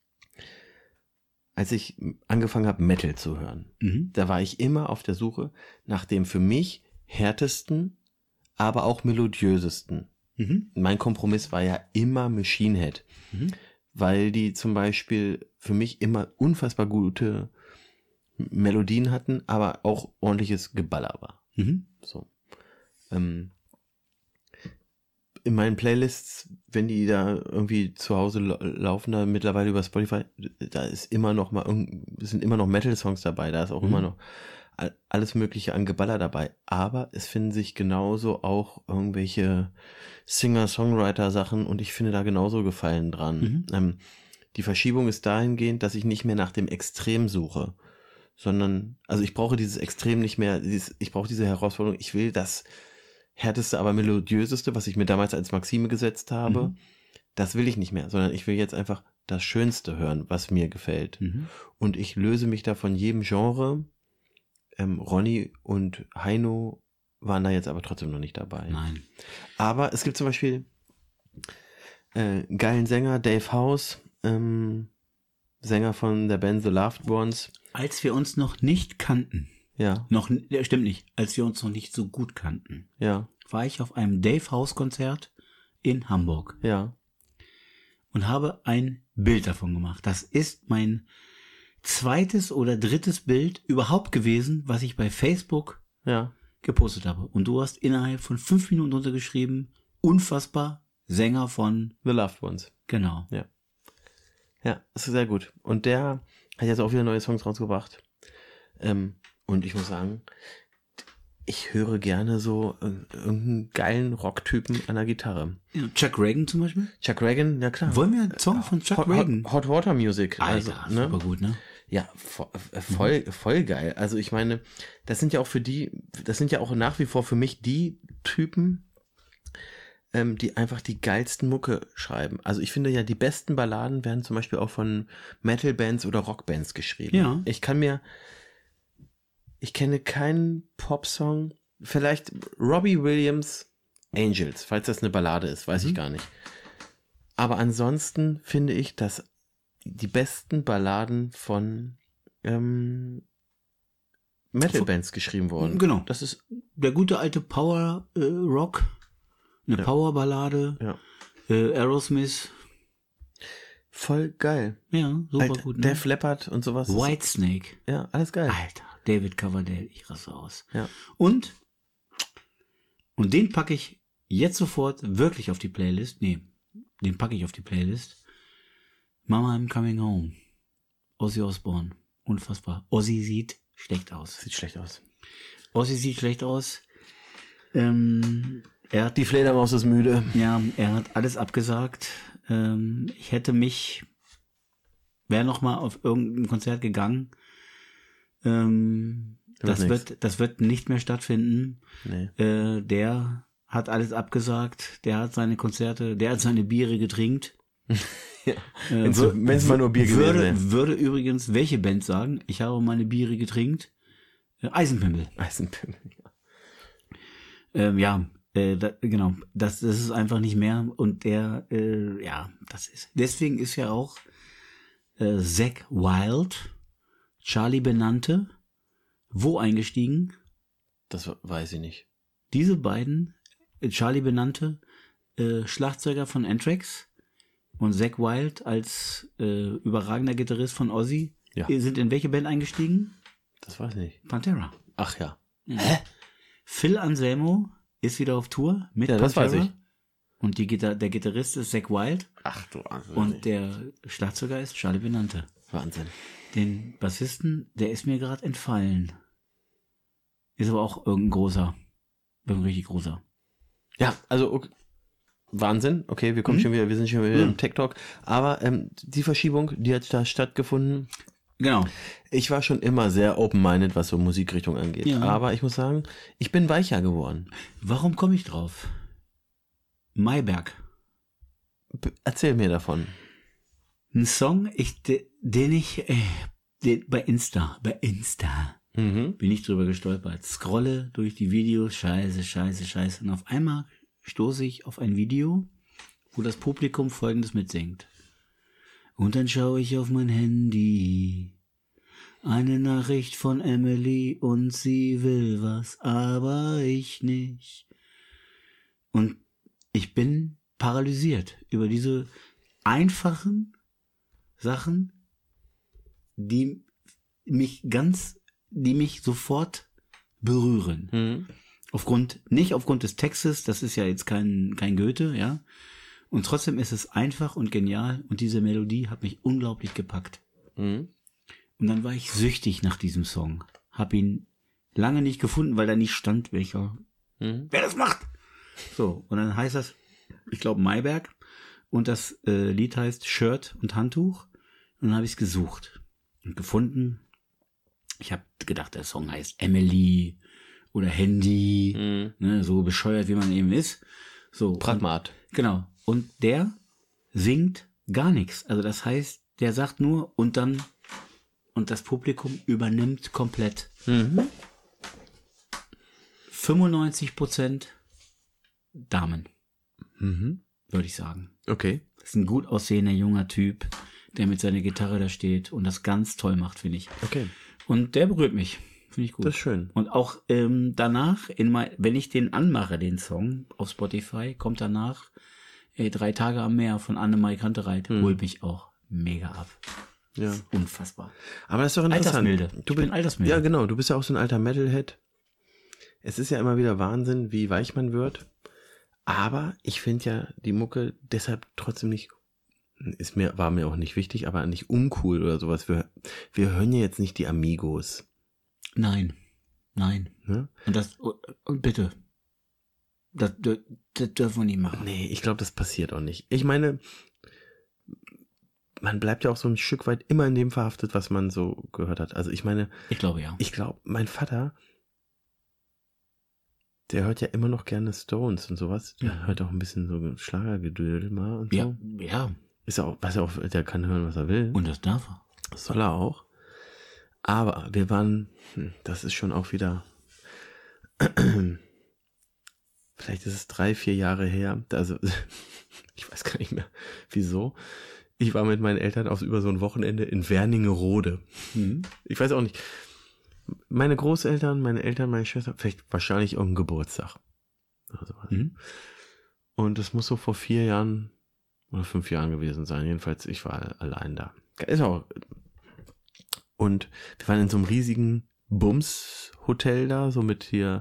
[SPEAKER 1] als ich angefangen habe, Metal zu hören.
[SPEAKER 2] Mhm.
[SPEAKER 1] Da war ich immer auf der Suche nach dem für mich härtesten, aber auch melodiösesten.
[SPEAKER 2] Mhm.
[SPEAKER 1] Mein Kompromiss war ja immer Machine Head,
[SPEAKER 2] Mhm.
[SPEAKER 1] weil die zum Beispiel für mich immer unfassbar gute Melodien hatten, aber auch ordentliches Geballer war.
[SPEAKER 2] Mhm.
[SPEAKER 1] So. Ähm, in meinen Playlists, wenn die da irgendwie zu Hause la- laufen, da mittlerweile über Spotify, da ist immer noch mal irgend- sind immer noch Metal-Songs dabei, da ist auch
[SPEAKER 2] Mhm.
[SPEAKER 1] immer noch all- alles mögliche an Geballer dabei. Aber es finden sich genauso auch irgendwelche Singer-Songwriter-Sachen und ich finde da genauso Gefallen dran.
[SPEAKER 2] Mhm.
[SPEAKER 1] Ähm, die Verschiebung ist dahingehend, dass ich nicht mehr nach dem Extrem suche, sondern, also ich brauche dieses Extrem nicht mehr, dieses, ich brauche diese Herausforderung, ich will das härteste, aber melodiöseste, was ich mir damals als Maxime gesetzt habe,
[SPEAKER 2] Mhm.
[SPEAKER 1] das will ich nicht mehr, sondern ich will jetzt einfach das Schönste hören, was mir gefällt.
[SPEAKER 2] Mhm.
[SPEAKER 1] Und ich löse mich da von jedem Genre. Ähm, Ronny und Heino waren da jetzt aber trotzdem noch nicht dabei.
[SPEAKER 2] Nein.
[SPEAKER 1] Aber es gibt zum Beispiel äh, einen geilen Sänger, Dave House, ähm, Sänger von der Band The Loved Ones.
[SPEAKER 2] Als wir uns noch nicht kannten,
[SPEAKER 1] Ja,
[SPEAKER 2] noch, ja, stimmt nicht, als wir uns noch nicht so gut kannten,
[SPEAKER 1] ja,
[SPEAKER 2] war ich auf einem Dave House Konzert in Hamburg
[SPEAKER 1] ja.
[SPEAKER 2] und habe ein Bild davon gemacht. Das ist mein zweites oder drittes Bild überhaupt gewesen, was ich bei Facebook
[SPEAKER 1] Ja,
[SPEAKER 2] gepostet habe. Und du hast innerhalb von fünf Minuten untergeschrieben, unfassbar, Sänger von,
[SPEAKER 1] The Loved Ones.
[SPEAKER 2] genau.
[SPEAKER 1] Ja, das ist sehr gut. Und der hat jetzt auch wieder neue Songs rausgebracht. Ähm, und ich muss sagen, ich höre gerne so äh, irgendeinen geilen Rocktypen an der Gitarre.
[SPEAKER 2] Ja, Chuck Reagan zum Beispiel.
[SPEAKER 1] Chuck Reagan, ja klar.
[SPEAKER 2] Wollen wir einen Song von Chuck
[SPEAKER 1] Hot,
[SPEAKER 2] Reagan?
[SPEAKER 1] Hot, Hot Water Music.
[SPEAKER 2] Alter,
[SPEAKER 1] also, ne?
[SPEAKER 2] super gut, ne?
[SPEAKER 1] Ja, vo- äh, voll, voll geil. Also ich meine, das sind ja auch für die, das sind ja auch nach wie vor für mich die Typen, ähm, die einfach die geilsten Mucke schreiben. Also ich finde ja, die besten Balladen werden zum Beispiel auch von Metal-Bands oder Rockbands geschrieben.
[SPEAKER 2] Ja.
[SPEAKER 1] Ich kann mir, ich kenne keinen Popsong, vielleicht Robbie Williams Angels, falls das eine Ballade ist, weiß
[SPEAKER 2] Mhm.
[SPEAKER 1] ich gar nicht. Aber ansonsten finde ich, dass die besten Balladen von ähm, Metal-Bands geschrieben wurden.
[SPEAKER 2] Genau.
[SPEAKER 1] Das ist,
[SPEAKER 2] Der gute alte Power äh, Rock, eine
[SPEAKER 1] Ja.
[SPEAKER 2] Power-Ballade,
[SPEAKER 1] ja,
[SPEAKER 2] äh, Aerosmith,
[SPEAKER 1] voll geil.
[SPEAKER 2] ja, super
[SPEAKER 1] Alter,
[SPEAKER 2] gut. Ne?
[SPEAKER 1] Def Leppard und sowas.
[SPEAKER 2] Whitesnake,
[SPEAKER 1] Ja, alles geil.
[SPEAKER 2] Alter, David Coverdale, ich raste aus.
[SPEAKER 1] Ja.
[SPEAKER 2] Und, und den packe ich jetzt sofort wirklich auf die Playlist. Nee, den packe ich auf die Playlist. Mama, I'm Coming Home. Ozzy Osbourne. Unfassbar. Ozzy sieht schlecht aus.
[SPEAKER 1] Sieht schlecht aus.
[SPEAKER 2] Ozzy sieht schlecht aus. Ähm, er hat
[SPEAKER 1] Die Fledermaus ist müde.
[SPEAKER 2] Ja, er hat alles abgesagt. Ähm, ich hätte mich, wäre noch mal auf irgendein Konzert gegangen. Ähm,
[SPEAKER 1] Wird
[SPEAKER 2] das
[SPEAKER 1] nix.
[SPEAKER 2] wird, das wird nicht mehr stattfinden.
[SPEAKER 1] Nee.
[SPEAKER 2] Äh, der hat alles abgesagt. Der hat seine Konzerte, der hat seine Biere getrinkt.
[SPEAKER 1] Ja.
[SPEAKER 2] Äh,
[SPEAKER 1] Wenn's-
[SPEAKER 2] wür-
[SPEAKER 1] wenn's mal nur Bier gewesen
[SPEAKER 2] würde,
[SPEAKER 1] wäre.
[SPEAKER 2] würde übrigens welche Band sagen, ich habe meine Biere getrinkt? Äh, Eisenpimmel.
[SPEAKER 1] Eisenpimmel.
[SPEAKER 2] Ähm, ja, äh, da, genau. Das, das ist einfach nicht mehr. Und der, äh, ja, das ist. Deswegen ist ja auch äh, Zack Wild, Charlie Benante, wo eingestiegen?
[SPEAKER 1] Das weiß ich nicht.
[SPEAKER 2] Diese beiden, äh, Charlie Benante, äh, Schlagzeuger von Anthrax und Zack Wild als äh, überragender Gitarrist von Ozzy,
[SPEAKER 1] Ja.
[SPEAKER 2] äh, sind in welche Band eingestiegen?
[SPEAKER 1] Das weiß ich nicht.
[SPEAKER 2] Pantera.
[SPEAKER 1] Ach ja.
[SPEAKER 2] Hä? Phil Anselmo ist wieder auf Tour mit
[SPEAKER 1] Ja, das
[SPEAKER 2] Pantera.
[SPEAKER 1] weiß ich.
[SPEAKER 2] Und die Gitar der Gitarrist ist Zack Wild
[SPEAKER 1] Ach du Wahnsinn.
[SPEAKER 2] und der Schlagzeuger ist Charlie Benante.
[SPEAKER 1] Wahnsinn.
[SPEAKER 2] Den Bassisten, der ist mir gerade entfallen. Ist aber auch irgendein großer. Irgendein richtig großer.
[SPEAKER 1] Ja, also okay. Wahnsinn. Okay, wir kommen
[SPEAKER 2] Mhm.
[SPEAKER 1] schon wieder, wir sind schon wieder
[SPEAKER 2] Mhm.
[SPEAKER 1] im Tech Talk. Aber ähm, die Verschiebung, die hat da stattgefunden.
[SPEAKER 2] Genau.
[SPEAKER 1] Ich war schon immer sehr open-minded, was so Musikrichtung angeht.
[SPEAKER 2] Ja.
[SPEAKER 1] Aber ich muss sagen, ich bin weicher geworden.
[SPEAKER 2] Warum komme ich drauf? Mayberg.
[SPEAKER 1] B- Erzähl mir davon.
[SPEAKER 2] Ein Song, ich, de, den ich äh, den, bei Insta, bei Insta
[SPEAKER 1] Mhm.
[SPEAKER 2] bin ich drüber gestolpert. Scrolle durch die Videos, scheiße, scheiße, scheiße. Und auf einmal stoße ich auf ein Video, wo das Publikum Folgendes mitsingt. Und dann schaue ich auf mein Handy. Eine Nachricht von Emily und sie will was, aber ich nicht. Und ich bin paralysiert über diese einfachen Sachen, die mich ganz, die mich sofort berühren.
[SPEAKER 1] Mhm.
[SPEAKER 2] Aufgrund, nicht aufgrund des Textes, das ist ja jetzt kein, kein Goethe, ja. Und trotzdem ist es einfach und genial und diese Melodie hat mich unglaublich gepackt.
[SPEAKER 1] Mhm.
[SPEAKER 2] Und dann war ich süchtig nach diesem Song. Hab ihn lange nicht gefunden, weil da nicht stand, welcher,
[SPEAKER 1] Mhm.
[SPEAKER 2] wer das macht. So, und dann heißt das, ich glaube Mayberg, und das äh, Lied heißt Shirt und Handtuch. Und dann habe ich es gesucht und gefunden. Ich habe gedacht, der Song heißt Emily oder Handy,
[SPEAKER 1] Mhm.
[SPEAKER 2] ne, so bescheuert, wie man eben ist. So,
[SPEAKER 1] Pragmat.
[SPEAKER 2] und, genau. Und der singt gar nichts. Also das heißt, der sagt nur und dann und das Publikum übernimmt komplett.
[SPEAKER 1] Mhm.
[SPEAKER 2] fünfundneunzig Prozent Damen,
[SPEAKER 1] Mhm.
[SPEAKER 2] würde ich sagen.
[SPEAKER 1] Okay.
[SPEAKER 2] Das ist ein gut aussehender junger Typ, der mit seiner Gitarre da steht und das ganz toll macht, finde ich.
[SPEAKER 1] Okay.
[SPEAKER 2] Und der berührt mich. Finde ich gut.
[SPEAKER 1] Das ist schön.
[SPEAKER 2] Und auch ähm, danach, in mein, wenn ich den anmache, den Song auf Spotify, kommt danach ey, Drei Tage am Meer von Annemarie Kantereit.
[SPEAKER 1] Hm.
[SPEAKER 2] Holt mich auch mega ab.
[SPEAKER 1] Ja.
[SPEAKER 2] Unfassbar.
[SPEAKER 1] Aber das ist doch interessant.
[SPEAKER 2] Altersmilde.
[SPEAKER 1] Du
[SPEAKER 2] Ich bin
[SPEAKER 1] bist,
[SPEAKER 2] altersmilde.
[SPEAKER 1] ja, genau. Du bist ja auch so ein alter Metalhead. Es ist ja immer wieder Wahnsinn, wie weich man wird. Aber ich finde ja die Mucke deshalb trotzdem nicht, ist mir, war mir auch nicht wichtig, aber nicht uncool oder sowas. Wir, wir hören ja jetzt nicht die Amigos.
[SPEAKER 2] Nein. Nein.
[SPEAKER 1] Ne?
[SPEAKER 2] Und das, und bitte. Das, das, das dürfen wir nicht machen.
[SPEAKER 1] Nee, ich glaube, das passiert auch nicht. Ich meine, man bleibt ja auch so ein Stück weit immer in dem verhaftet, was man so gehört hat. Also ich meine,
[SPEAKER 2] Ich glaube ja.
[SPEAKER 1] ich glaube, mein Vater, der hört ja immer noch gerne Stones und sowas. Der hört auch ein bisschen so Schlagergedödel mal und so.
[SPEAKER 2] Ja, ja.
[SPEAKER 1] Ist auch, was er auch, der kann hören, was er will.
[SPEAKER 2] Und das darf er.
[SPEAKER 1] Das soll er auch. Aber wir waren, hm, das ist schon auch wieder, vielleicht ist es drei, vier Jahre her. Also, ich weiß gar nicht mehr, wieso. Ich war mit meinen Eltern auf über so ein Wochenende in Wernigerode.
[SPEAKER 2] Mhm.
[SPEAKER 1] Ich weiß auch nicht. Meine Großeltern, meine Eltern, meine Schwester, vielleicht wahrscheinlich irgendein Geburtstag. Also,
[SPEAKER 2] Mhm.
[SPEAKER 1] und das muss so vor vier Jahren oder fünf Jahren gewesen sein. Jedenfalls, ich war allein da. Ist auch. Und wir waren in so einem riesigen Bums-Hotel da, so mit hier.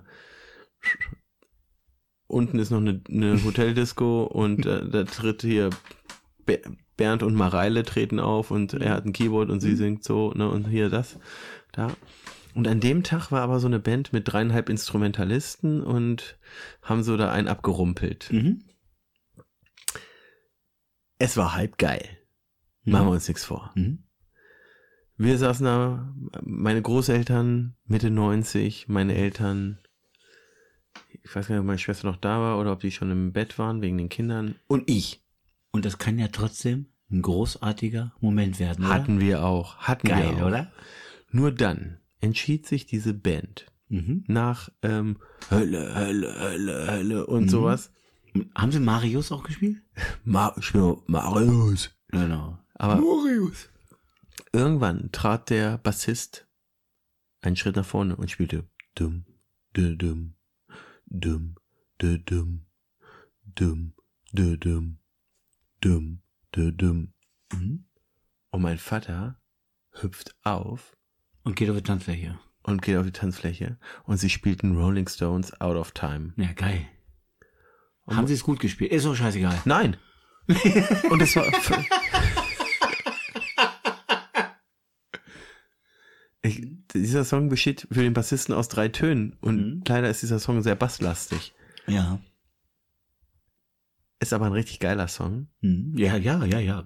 [SPEAKER 1] Unten ist noch eine, eine Hoteldisco und äh, da tritt hier Be- Bernd und Mareile treten auf und er hat ein Keyboard und sie singt so, ne, und hier das, da. Und an dem Tag war aber so eine Band mit dreieinhalb Instrumentalisten und haben so da einen abgerumpelt.
[SPEAKER 2] Mhm.
[SPEAKER 1] Es war halb geil. Machen wir uns nichts vor.
[SPEAKER 2] Mhm.
[SPEAKER 1] Wir saßen da, meine Großeltern Mitte neunzig, meine Eltern, ich weiß gar nicht, ob meine Schwester noch da war oder ob die schon im Bett waren wegen den Kindern und ich.
[SPEAKER 2] Und das kann ja trotzdem ein großartiger Moment werden, oder?
[SPEAKER 1] Hatten wir auch. Hatten
[SPEAKER 2] Geil,
[SPEAKER 1] wir auch.
[SPEAKER 2] oder?
[SPEAKER 1] Nur dann entschied sich diese Band
[SPEAKER 2] Mhm.
[SPEAKER 1] nach ähm, Hölle, Hölle, Hölle, Hölle und
[SPEAKER 2] Mhm.
[SPEAKER 1] sowas.
[SPEAKER 2] Haben sie Marius auch gespielt?
[SPEAKER 1] Ma- ich bin Marius.
[SPEAKER 2] Genau.
[SPEAKER 1] Aber
[SPEAKER 2] Marius.
[SPEAKER 1] irgendwann trat der Bassist einen Schritt nach vorne und spielte dumm, dü dumm, dumm, dü dumm, dumm, dü dumm, dumm, dü dumm.
[SPEAKER 2] Mhm.
[SPEAKER 1] Und mein Vater hüpft auf
[SPEAKER 2] Und geht auf die Tanzfläche.
[SPEAKER 1] und geht auf die Tanzfläche und sie spielten Rolling Stones Out of Time.
[SPEAKER 2] Ja, geil. Haben sie es gut gespielt? Ist doch scheißegal.
[SPEAKER 1] Nein. Und es war ich, dieser Song besteht für den Bassisten aus drei Tönen und
[SPEAKER 2] Mhm.
[SPEAKER 1] leider ist dieser Song sehr basslastig.
[SPEAKER 2] Ja.
[SPEAKER 1] Ist aber ein richtig geiler Song.
[SPEAKER 2] Mhm. Ja, ja, ja, ja.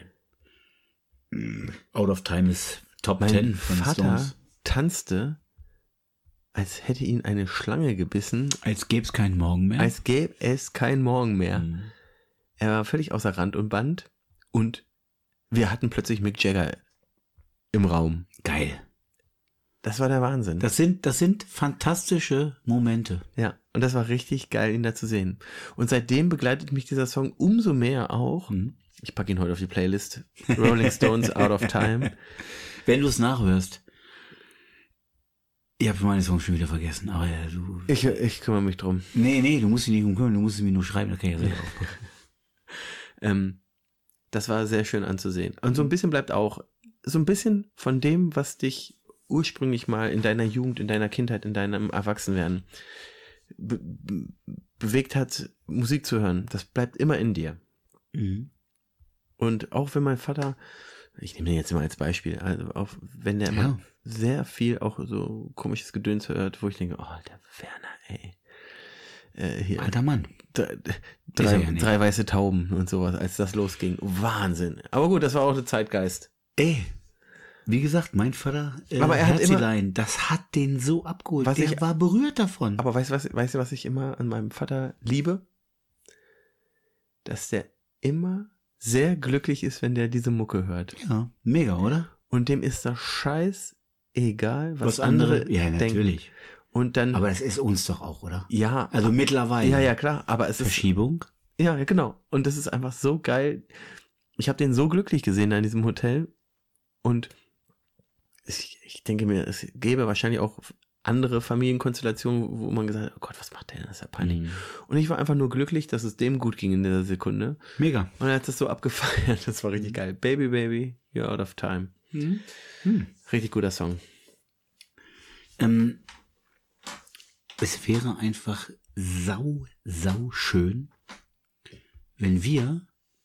[SPEAKER 2] Out of Time ist Top
[SPEAKER 1] Mein
[SPEAKER 2] Ten von
[SPEAKER 1] Vater
[SPEAKER 2] Stones.
[SPEAKER 1] tanzte, als hätte ihn eine Schlange gebissen,
[SPEAKER 2] Als gäbe es keinen Morgen mehr.
[SPEAKER 1] als gäbe es kein Morgen mehr.
[SPEAKER 2] Mhm.
[SPEAKER 1] Er war völlig außer Rand und Band und wir hatten plötzlich Mick Jagger im Raum.
[SPEAKER 2] Geil.
[SPEAKER 1] Das war der Wahnsinn.
[SPEAKER 2] Das sind, das sind fantastische Momente.
[SPEAKER 1] Ja, und das war richtig geil, ihn da zu sehen. Und seitdem begleitet mich dieser Song umso mehr auch.
[SPEAKER 2] Mhm.
[SPEAKER 1] Ich packe ihn heute auf die Playlist. Rolling Stones Out of Time.
[SPEAKER 2] Wenn du es nachhörst. Ich habe meine Songs schon wieder vergessen, aber ja, du.
[SPEAKER 1] Ich, ich kümmere mich drum.
[SPEAKER 2] Nee, nee, du musst dich nicht umkümmern, du musst es mir nur schreiben, da kann ich ja selber aufpassen.
[SPEAKER 1] Ähm, das war sehr schön anzusehen. Und so ein bisschen bleibt auch, so ein bisschen von dem, was dich ursprünglich mal in deiner Jugend, in deiner Kindheit, in deinem Erwachsenwerden be be bewegt hat, Musik zu hören. Das bleibt immer in dir.
[SPEAKER 2] Mhm.
[SPEAKER 1] Und auch wenn mein Vater, ich nehme den jetzt immer als Beispiel, also auch wenn der immer
[SPEAKER 2] Ja.
[SPEAKER 1] sehr viel auch so komisches Gedöns hört, wo ich denke, oh, der Werner, ey. Äh, hier,
[SPEAKER 2] Alter Mann.
[SPEAKER 1] drei,
[SPEAKER 2] Ist
[SPEAKER 1] drei,
[SPEAKER 2] er ja nicht.
[SPEAKER 1] drei weiße Tauben und sowas, als das losging. Wahnsinn. Aber gut, das war auch der Zeitgeist.
[SPEAKER 2] Ey, wie gesagt, mein Vater, äh,
[SPEAKER 1] Aber er hat immer-
[SPEAKER 2] Herzilein, das hat den so abgeholt.
[SPEAKER 1] Was
[SPEAKER 2] Der
[SPEAKER 1] ich-
[SPEAKER 2] war berührt davon.
[SPEAKER 1] Aber weißt du, was, weißt du, was ich immer an meinem Vater liebe? Dass der immer sehr glücklich ist, wenn der diese Mucke hört.
[SPEAKER 2] Ja, mega, oder?
[SPEAKER 1] Und dem ist das scheiß egal, was,
[SPEAKER 2] Was
[SPEAKER 1] andere,
[SPEAKER 2] andere, ja,
[SPEAKER 1] denken.
[SPEAKER 2] natürlich.
[SPEAKER 1] Und dann,
[SPEAKER 2] Aber das ist uns doch auch, oder?
[SPEAKER 1] ja,
[SPEAKER 2] Also mittlerweile.
[SPEAKER 1] ja, ja, klar, aber es ist,
[SPEAKER 2] Verschiebung.
[SPEAKER 1] ja, ja, genau. Und das ist einfach so geil. Ich habe den so glücklich gesehen da in diesem Hotel. Und ich, ich denke mir, es gäbe wahrscheinlich auch andere Familienkonstellationen, wo man gesagt hat, oh Gott, was macht der denn? Das ist ja peinlich.
[SPEAKER 2] Mhm.
[SPEAKER 1] Und ich war einfach nur glücklich, dass es dem gut ging in dieser Sekunde.
[SPEAKER 2] Mega.
[SPEAKER 1] Und er hat das so abgefeiert. Das war richtig geil. Baby, Baby, you're out of time.
[SPEAKER 2] Mhm. Hm.
[SPEAKER 1] Richtig guter Song.
[SPEAKER 2] Ähm, es wäre einfach sau, sau schön, wenn wir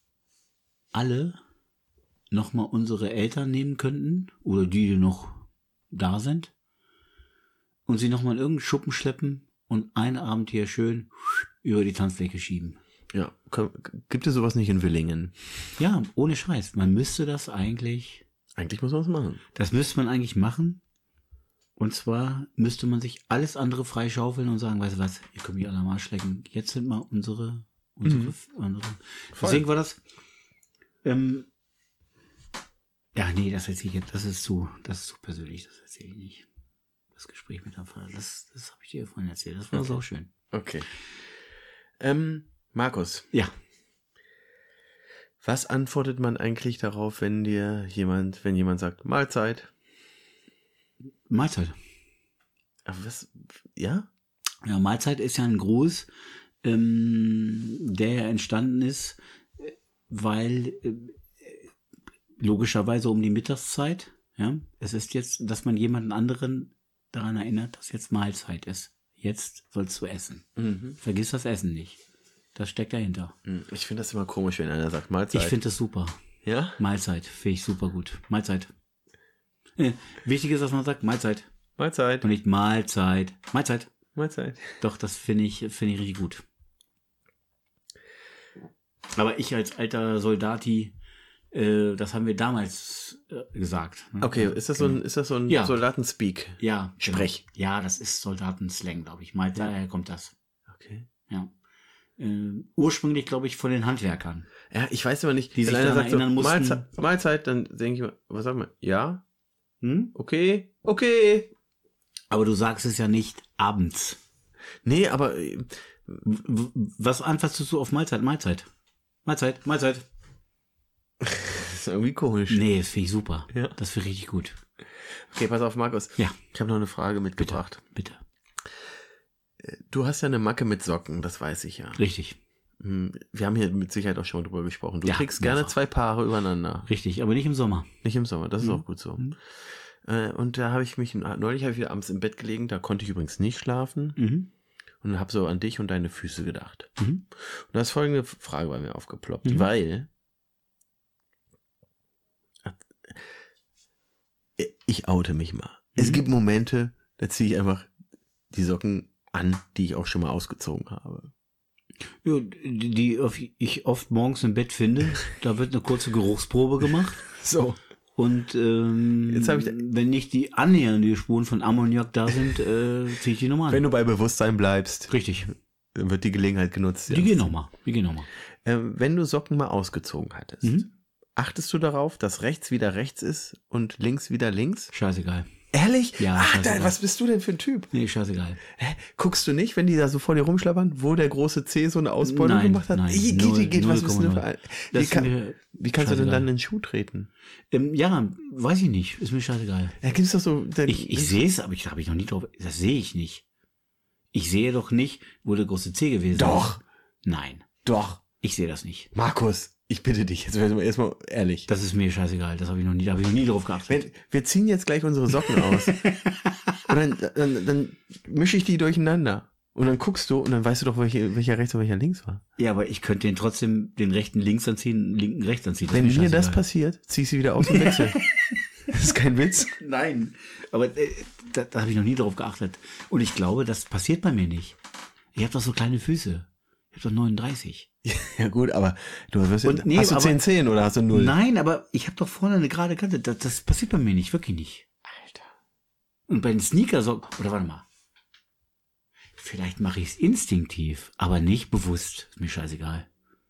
[SPEAKER 2] alle nochmal unsere Eltern nehmen könnten oder die, die noch da sind und sie nochmal in irgendeinen Schuppen schleppen und einen Abend hier schön über die Tanzfläche schieben.
[SPEAKER 1] Ja, komm, gibt es sowas nicht in Willingen?
[SPEAKER 2] Ja, ohne Scheiß. Man müsste das eigentlich,
[SPEAKER 1] Eigentlich muss man es machen.
[SPEAKER 2] das müsste man eigentlich machen. Und zwar müsste man sich alles andere freischaufeln und sagen, weißt du was, ihr könnt mich alle am Arsch lecken. Jetzt sind mal unsere, unsere,
[SPEAKER 1] Mhm.
[SPEAKER 2] unsere.
[SPEAKER 1] Voll.
[SPEAKER 2] Deswegen war das, ähm, ja, nee, das erzähle ich jetzt, das ist zu, das ist zu persönlich, das erzähle ich nicht. Das Gespräch mit der Vater, das, das habe ich dir vorhin erzählt, das war
[SPEAKER 1] Okay.
[SPEAKER 2] so schön.
[SPEAKER 1] Okay. Ähm, Markus,
[SPEAKER 2] Ja,
[SPEAKER 1] was antwortet man eigentlich darauf, wenn dir jemand, wenn jemand sagt, Mahlzeit?
[SPEAKER 2] Mahlzeit.
[SPEAKER 1] Aber was, ja?
[SPEAKER 2] Ja, Mahlzeit ist ja ein Gruß, ähm, der ja entstanden ist, äh, weil äh, logischerweise um die Mittagszeit, ja, es ist jetzt, dass man jemanden anderen daran erinnert, dass jetzt Mahlzeit ist. Jetzt sollst du essen.
[SPEAKER 1] Mhm.
[SPEAKER 2] Vergiss das Essen nicht. Das steckt dahinter.
[SPEAKER 1] Ich finde das immer komisch, wenn einer sagt Mahlzeit.
[SPEAKER 2] Ich finde das super.
[SPEAKER 1] Ja?
[SPEAKER 2] Mahlzeit finde ich super gut. Mahlzeit. Äh, wichtig ist, dass man sagt Mahlzeit
[SPEAKER 1] Mahlzeit.
[SPEAKER 2] und nicht Mahlzeit. Mahlzeit.
[SPEAKER 1] Mahlzeit.
[SPEAKER 2] Doch, das finde ich, finde ich richtig gut. Aber ich als alter Soldati, äh, das haben wir damals äh, gesagt. Ne?
[SPEAKER 1] Okay, ist das so ein, ist das so ein
[SPEAKER 2] Ja.
[SPEAKER 1] Soldatenspeak?
[SPEAKER 2] Ja.
[SPEAKER 1] Sprech.
[SPEAKER 2] Genau. Ja, das ist Soldatenslang, glaube ich. Mal daher kommt das.
[SPEAKER 1] Okay.
[SPEAKER 2] Ja. Äh, ursprünglich, glaube ich, von den Handwerkern.
[SPEAKER 1] Ja, ich weiß immer nicht,
[SPEAKER 2] Die sich
[SPEAKER 1] wenn einer
[SPEAKER 2] daran
[SPEAKER 1] sagt so,
[SPEAKER 2] erinnern mussten-
[SPEAKER 1] Mahlzeit, Mahlzeit, dann denke ich mir, was sagt man? Ja?
[SPEAKER 2] Hm?
[SPEAKER 1] Okay? Okay.
[SPEAKER 2] Aber du sagst es ja nicht abends.
[SPEAKER 1] Nee, aber äh,
[SPEAKER 2] W w- was antwortest du auf Mahlzeit? Mahlzeit. Mahlzeit, Mahlzeit.
[SPEAKER 1] das ist irgendwie komisch.
[SPEAKER 2] Nee, das finde ich super.
[SPEAKER 1] Ja.
[SPEAKER 2] Das finde ich richtig gut.
[SPEAKER 1] Okay, pass auf, Markus.
[SPEAKER 2] Ja.
[SPEAKER 1] Ich habe noch eine Frage mitgebracht.
[SPEAKER 2] Bitte.
[SPEAKER 1] Du hast ja eine Macke mit Socken, das weiß ich ja.
[SPEAKER 2] Richtig.
[SPEAKER 1] Hm, Wir haben hier mit Sicherheit auch schon mal drüber gesprochen. Du
[SPEAKER 2] Ja,
[SPEAKER 1] trägst gerne
[SPEAKER 2] mehrfach.
[SPEAKER 1] zwei Paare übereinander.
[SPEAKER 2] Richtig, aber nicht im Sommer.
[SPEAKER 1] Nicht im Sommer, das ist
[SPEAKER 2] Mhm.
[SPEAKER 1] auch gut so.
[SPEAKER 2] Mhm.
[SPEAKER 1] Äh, Und da habe ich mich, neulich habe ich wieder abends im Bett gelegen, da konnte ich übrigens nicht schlafen
[SPEAKER 2] Mhm.
[SPEAKER 1] und habe so an dich und deine Füße gedacht.
[SPEAKER 2] Mhm.
[SPEAKER 1] Und da ist folgende Frage bei mir aufgeploppt,
[SPEAKER 2] Mhm.
[SPEAKER 1] weil ich oute mich mal. Es
[SPEAKER 2] Mhm.
[SPEAKER 1] gibt Momente, da ziehe ich einfach die Socken an, die ich auch schon mal ausgezogen habe.
[SPEAKER 2] Ja, die, die auf- ich oft morgens im Bett finde, da wird eine kurze Geruchsprobe gemacht.
[SPEAKER 1] So.
[SPEAKER 2] Und ähm,
[SPEAKER 1] Jetzt hab ich-
[SPEAKER 2] wenn nicht die annähernden Spuren von Ammoniak da sind, äh, ziehe ich die nochmal an.
[SPEAKER 1] Wenn du bei Bewusstsein bleibst,
[SPEAKER 2] Richtig.
[SPEAKER 1] dann wird die Gelegenheit genutzt.
[SPEAKER 2] Die gehen nochmal. Die gehen nochmal.
[SPEAKER 1] Ähm, wenn du Socken mal ausgezogen hattest,
[SPEAKER 2] Mhm.
[SPEAKER 1] achtest du darauf, dass rechts wieder rechts ist und links wieder links?
[SPEAKER 2] Scheißegal.
[SPEAKER 1] Ehrlich?
[SPEAKER 2] Ja,
[SPEAKER 1] Ach,
[SPEAKER 2] scheißegal.
[SPEAKER 1] da, was bist du denn für ein Typ?
[SPEAKER 2] Nee, scheißegal.
[SPEAKER 1] Hä? Guckst du nicht, wenn die da so vor dir rumschlappern, wo der große C so eine Ausbeulung
[SPEAKER 2] Nein,
[SPEAKER 1] gemacht hat?
[SPEAKER 2] nein,
[SPEAKER 1] Ih,
[SPEAKER 2] null,
[SPEAKER 1] geht, geht, was
[SPEAKER 2] null
[SPEAKER 1] bist du denn
[SPEAKER 2] Komma
[SPEAKER 1] für
[SPEAKER 2] null.
[SPEAKER 1] ein...
[SPEAKER 2] Das
[SPEAKER 1] Wie,
[SPEAKER 2] ist
[SPEAKER 1] kann,
[SPEAKER 2] mir
[SPEAKER 1] wie kannst du denn
[SPEAKER 2] scheißegal.
[SPEAKER 1] dann in den Schuh treten?
[SPEAKER 2] Ähm, ja, weiß ich nicht. Ist mir scheißegal.
[SPEAKER 1] Da gibt's doch so... Dann,
[SPEAKER 2] Ich, ich sehe es, aber ich habe ich noch nie drauf. Das sehe ich nicht. Ich sehe doch nicht, wo der große C gewesen
[SPEAKER 1] Doch.
[SPEAKER 2] ist. Nein,
[SPEAKER 1] Doch.
[SPEAKER 2] ich sehe das nicht.
[SPEAKER 1] Markus, ich bitte dich, jetzt werden wir erstmal ehrlich.
[SPEAKER 2] Das ist mir scheißegal. Das habe ich noch nie, da habe ich noch nie drauf geachtet.
[SPEAKER 1] Wenn, wir ziehen jetzt gleich unsere Socken aus. Und dann, dann, dann mische ich die durcheinander. Und dann guckst du und dann weißt du doch, welche, welcher rechts und welcher links war.
[SPEAKER 2] Ja, aber ich könnte den trotzdem den rechten links anziehen, den linken rechts anziehen. Das
[SPEAKER 1] Wenn
[SPEAKER 2] ist
[SPEAKER 1] mir das
[SPEAKER 2] scheißegal.
[SPEAKER 1] passiert, zieh ich sie wieder aus und wechsel. Das ist kein Witz.
[SPEAKER 2] Nein, aber äh, da, da habe ich noch nie drauf geachtet. Und ich glaube, das passiert bei mir nicht. Ich habe doch so kleine Füße. Ich habe doch neununddreißig.
[SPEAKER 1] Ja gut, aber du wirst
[SPEAKER 2] Und
[SPEAKER 1] ja,
[SPEAKER 2] nee,
[SPEAKER 1] hast du
[SPEAKER 2] aber-
[SPEAKER 1] zehn Zehen oder hast du null?
[SPEAKER 2] Nein, aber ich habe doch vorne eine gerade Kante. Das, das passiert bei mir nicht, wirklich nicht.
[SPEAKER 1] Alter.
[SPEAKER 2] Und bei den Sneakersocken, oder warte mal. Vielleicht mache ich es instinktiv, aber nicht bewusst. Ist mir scheißegal.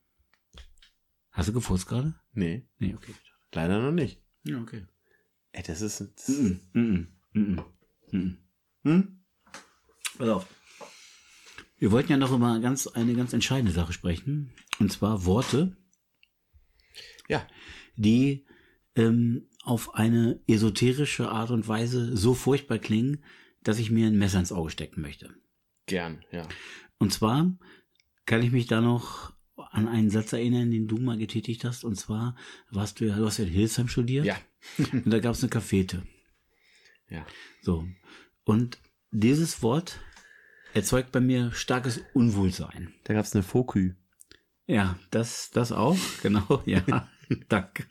[SPEAKER 2] Hast du gefurzt gerade?
[SPEAKER 1] Nee,
[SPEAKER 2] Nee, okay.
[SPEAKER 1] leider noch nicht.
[SPEAKER 2] Ja, okay.
[SPEAKER 1] Ey, das ist... Das
[SPEAKER 2] Mm -mm, mm -mm, mm -mm. Hm? Pass auf. Wir wollten ja noch über ganz, eine ganz entscheidende Sache sprechen. Und zwar Worte,
[SPEAKER 1] ja,
[SPEAKER 2] die ähm, auf eine esoterische Art und Weise so furchtbar klingen, dass ich mir ein Messer ins Auge stecken möchte.
[SPEAKER 1] gern, ja.
[SPEAKER 2] Und zwar kann ich mich da noch an einen Satz erinnern, den du mal getätigt hast. Und zwar warst du ja, du hast ja in Hildesheim studiert.
[SPEAKER 1] Ja.
[SPEAKER 2] Und da gab es eine Cafete.
[SPEAKER 1] Ja.
[SPEAKER 2] So. Und dieses Wort erzeugt bei mir starkes Unwohlsein.
[SPEAKER 1] Da gab's eine Fokü.
[SPEAKER 2] Ja, das, das auch, genau, ja, danke.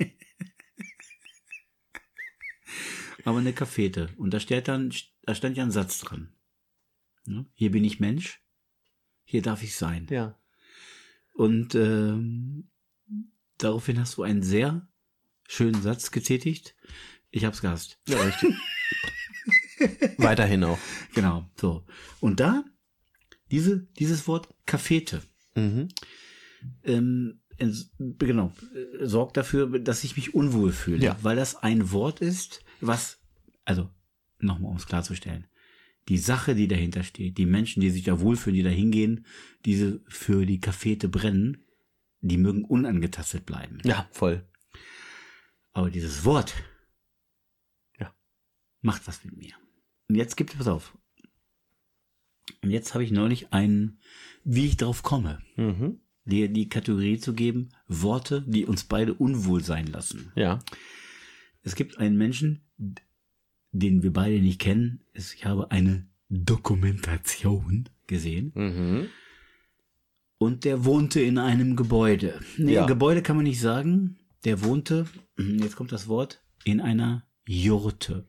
[SPEAKER 2] Aber eine Cafete. Und da steht dann, da stand ja ein Satz dran. Ne? Hier bin ich Mensch, hier darf ich sein.
[SPEAKER 1] Ja.
[SPEAKER 2] Und ähm, daraufhin hast du einen sehr schönen Satz getätigt. Ich hab's gehasst.
[SPEAKER 1] Ja, richtig. Weiterhin auch.
[SPEAKER 2] Genau, so. Und da, diese, dieses Wort Cafete,
[SPEAKER 1] Mhm.
[SPEAKER 2] ähm, ents- genau, äh, sorgt dafür, dass ich mich unwohl fühle.
[SPEAKER 1] Ja.
[SPEAKER 2] Weil das ein Wort ist, was, also, nochmal, um es klarzustellen, die Sache, die dahinter steht, die Menschen, die sich da wohlfühlen, die da hingehen, diese für die Cafete brennen, die mögen unangetastet bleiben.
[SPEAKER 1] Ja, voll.
[SPEAKER 2] Aber dieses Wort,
[SPEAKER 1] Ja.
[SPEAKER 2] macht was mit mir. Und jetzt gibt es, pass auf. Und jetzt habe ich neulich einen, wie ich drauf komme,
[SPEAKER 1] Mhm.
[SPEAKER 2] dir die Kategorie zu geben, Worte, die uns beide unwohl sein lassen.
[SPEAKER 1] Ja.
[SPEAKER 2] Es gibt einen Menschen, den wir beide nicht kennen. Es- Ich habe eine Dokumentation gesehen.
[SPEAKER 1] Mhm.
[SPEAKER 2] Und der wohnte in einem Gebäude. Nee,
[SPEAKER 1] Ja.
[SPEAKER 2] Gebäude kann man nicht sagen. Der wohnte, jetzt kommt das Wort, in einer Jurte.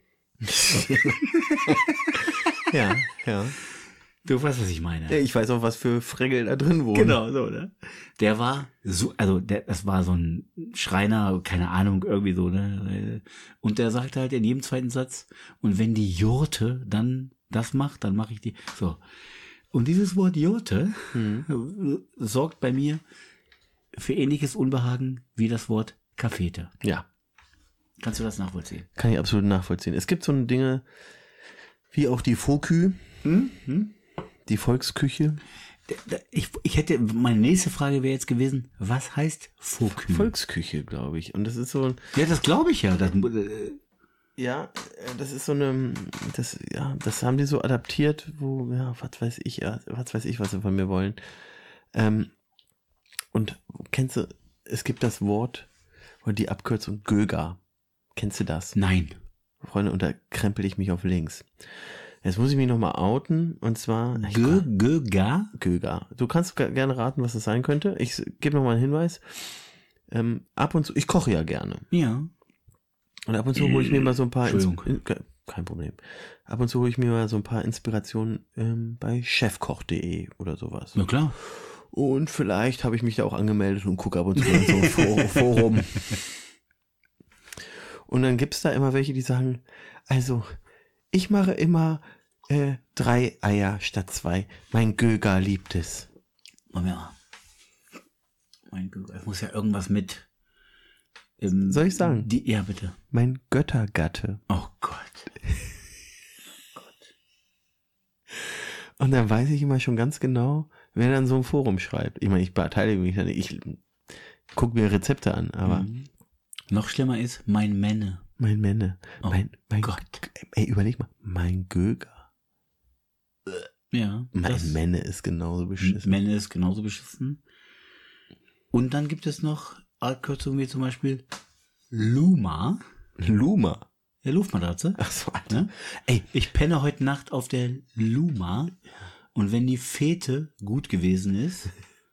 [SPEAKER 1] Ja, ja.
[SPEAKER 2] Du weißt, was ich meine.
[SPEAKER 1] Ich weiß auch, was für Fregel da drin wohnen.
[SPEAKER 2] Genau, so, ne? Der war so, also der, das war so ein Schreiner, keine Ahnung, irgendwie so, ne? Und der sagte halt in jedem zweiten Satz, und wenn die Jurte dann das macht, dann mache ich die. So. Und dieses Wort Jurte
[SPEAKER 1] Mhm.
[SPEAKER 2] sorgt bei mir für ähnliches Unbehagen wie das Wort Cafete.
[SPEAKER 1] Ja,
[SPEAKER 2] Kannst du das nachvollziehen?
[SPEAKER 1] kann ich absolut nachvollziehen. Es gibt so eine Dinge wie auch die Fokü,
[SPEAKER 2] Hm? Hm?
[SPEAKER 1] die Volksküche.
[SPEAKER 2] Ich, ich hätte, meine nächste Frage wäre jetzt gewesen, was heißt Fokü?
[SPEAKER 1] Volksküche, glaube ich. Und das ist so ein,
[SPEAKER 2] Ja, das glaube ich ja. Das, äh,
[SPEAKER 1] ja, äh, das ist so eine, das, ja, das haben die so adaptiert, wo, ja, was weiß ich, ja, was weiß ich, was sie von mir wollen. Ähm, und kennst du, es gibt das Wort oder die Abkürzung Göga. Kennst du das?
[SPEAKER 2] nein.
[SPEAKER 1] Freunde, und da krempel ich mich auf links. Jetzt muss ich mich nochmal outen, und zwar
[SPEAKER 2] Gö, gö, ga?
[SPEAKER 1] Göga. Du kannst ge- gerne raten, was das sein könnte. Ich s- gebe nochmal einen Hinweis. Ähm, ab und zu, ich koche ja gerne.
[SPEAKER 2] Ja.
[SPEAKER 1] Und ab und zu hole ich mir mal so ein paar, Ins-
[SPEAKER 2] Entschuldigung.
[SPEAKER 1] in, ke- kein Problem. Ab und zu hole ich mir mal so ein paar Inspirationen ähm, bei chefkoch punkt de oder sowas.
[SPEAKER 2] Na klar.
[SPEAKER 1] Und vielleicht habe ich mich da auch angemeldet und gucke ab und zu in so ein For- Forum. Und dann gibt's da immer welche, die sagen, also, ich mache immer äh, drei Eier statt zwei. Mein Göga liebt es.
[SPEAKER 2] Moment mal. Mein Gott, es muss ja irgendwas mit. Ähm,
[SPEAKER 1] Soll ich sagen?
[SPEAKER 2] Die, ja, bitte.
[SPEAKER 1] Mein Göttergatte.
[SPEAKER 2] Oh Gott.
[SPEAKER 1] Und dann weiß ich immer schon ganz genau, wer dann so ein Forum schreibt. Ich meine, ich beteilige mich da nicht. Ich gucke mir Rezepte an, aber
[SPEAKER 2] Mhm. Noch schlimmer ist mein Männe.
[SPEAKER 1] mein Männer,
[SPEAKER 2] Oh
[SPEAKER 1] mein, mein
[SPEAKER 2] Gott.
[SPEAKER 1] Ey, überleg mal, mein Göger.
[SPEAKER 2] Ja.
[SPEAKER 1] Mein
[SPEAKER 2] das-
[SPEAKER 1] Männer ist genauso beschissen.
[SPEAKER 2] Männe ist genauso beschissen. Und dann gibt es noch Abkürzungen wie zum Beispiel Luma.
[SPEAKER 1] Luma.
[SPEAKER 2] Der Luftmatratze.
[SPEAKER 1] Ach so, Alter.
[SPEAKER 2] Ne? Ey, ich penne heute Nacht auf der Luma. Und wenn die Fete gut gewesen ist,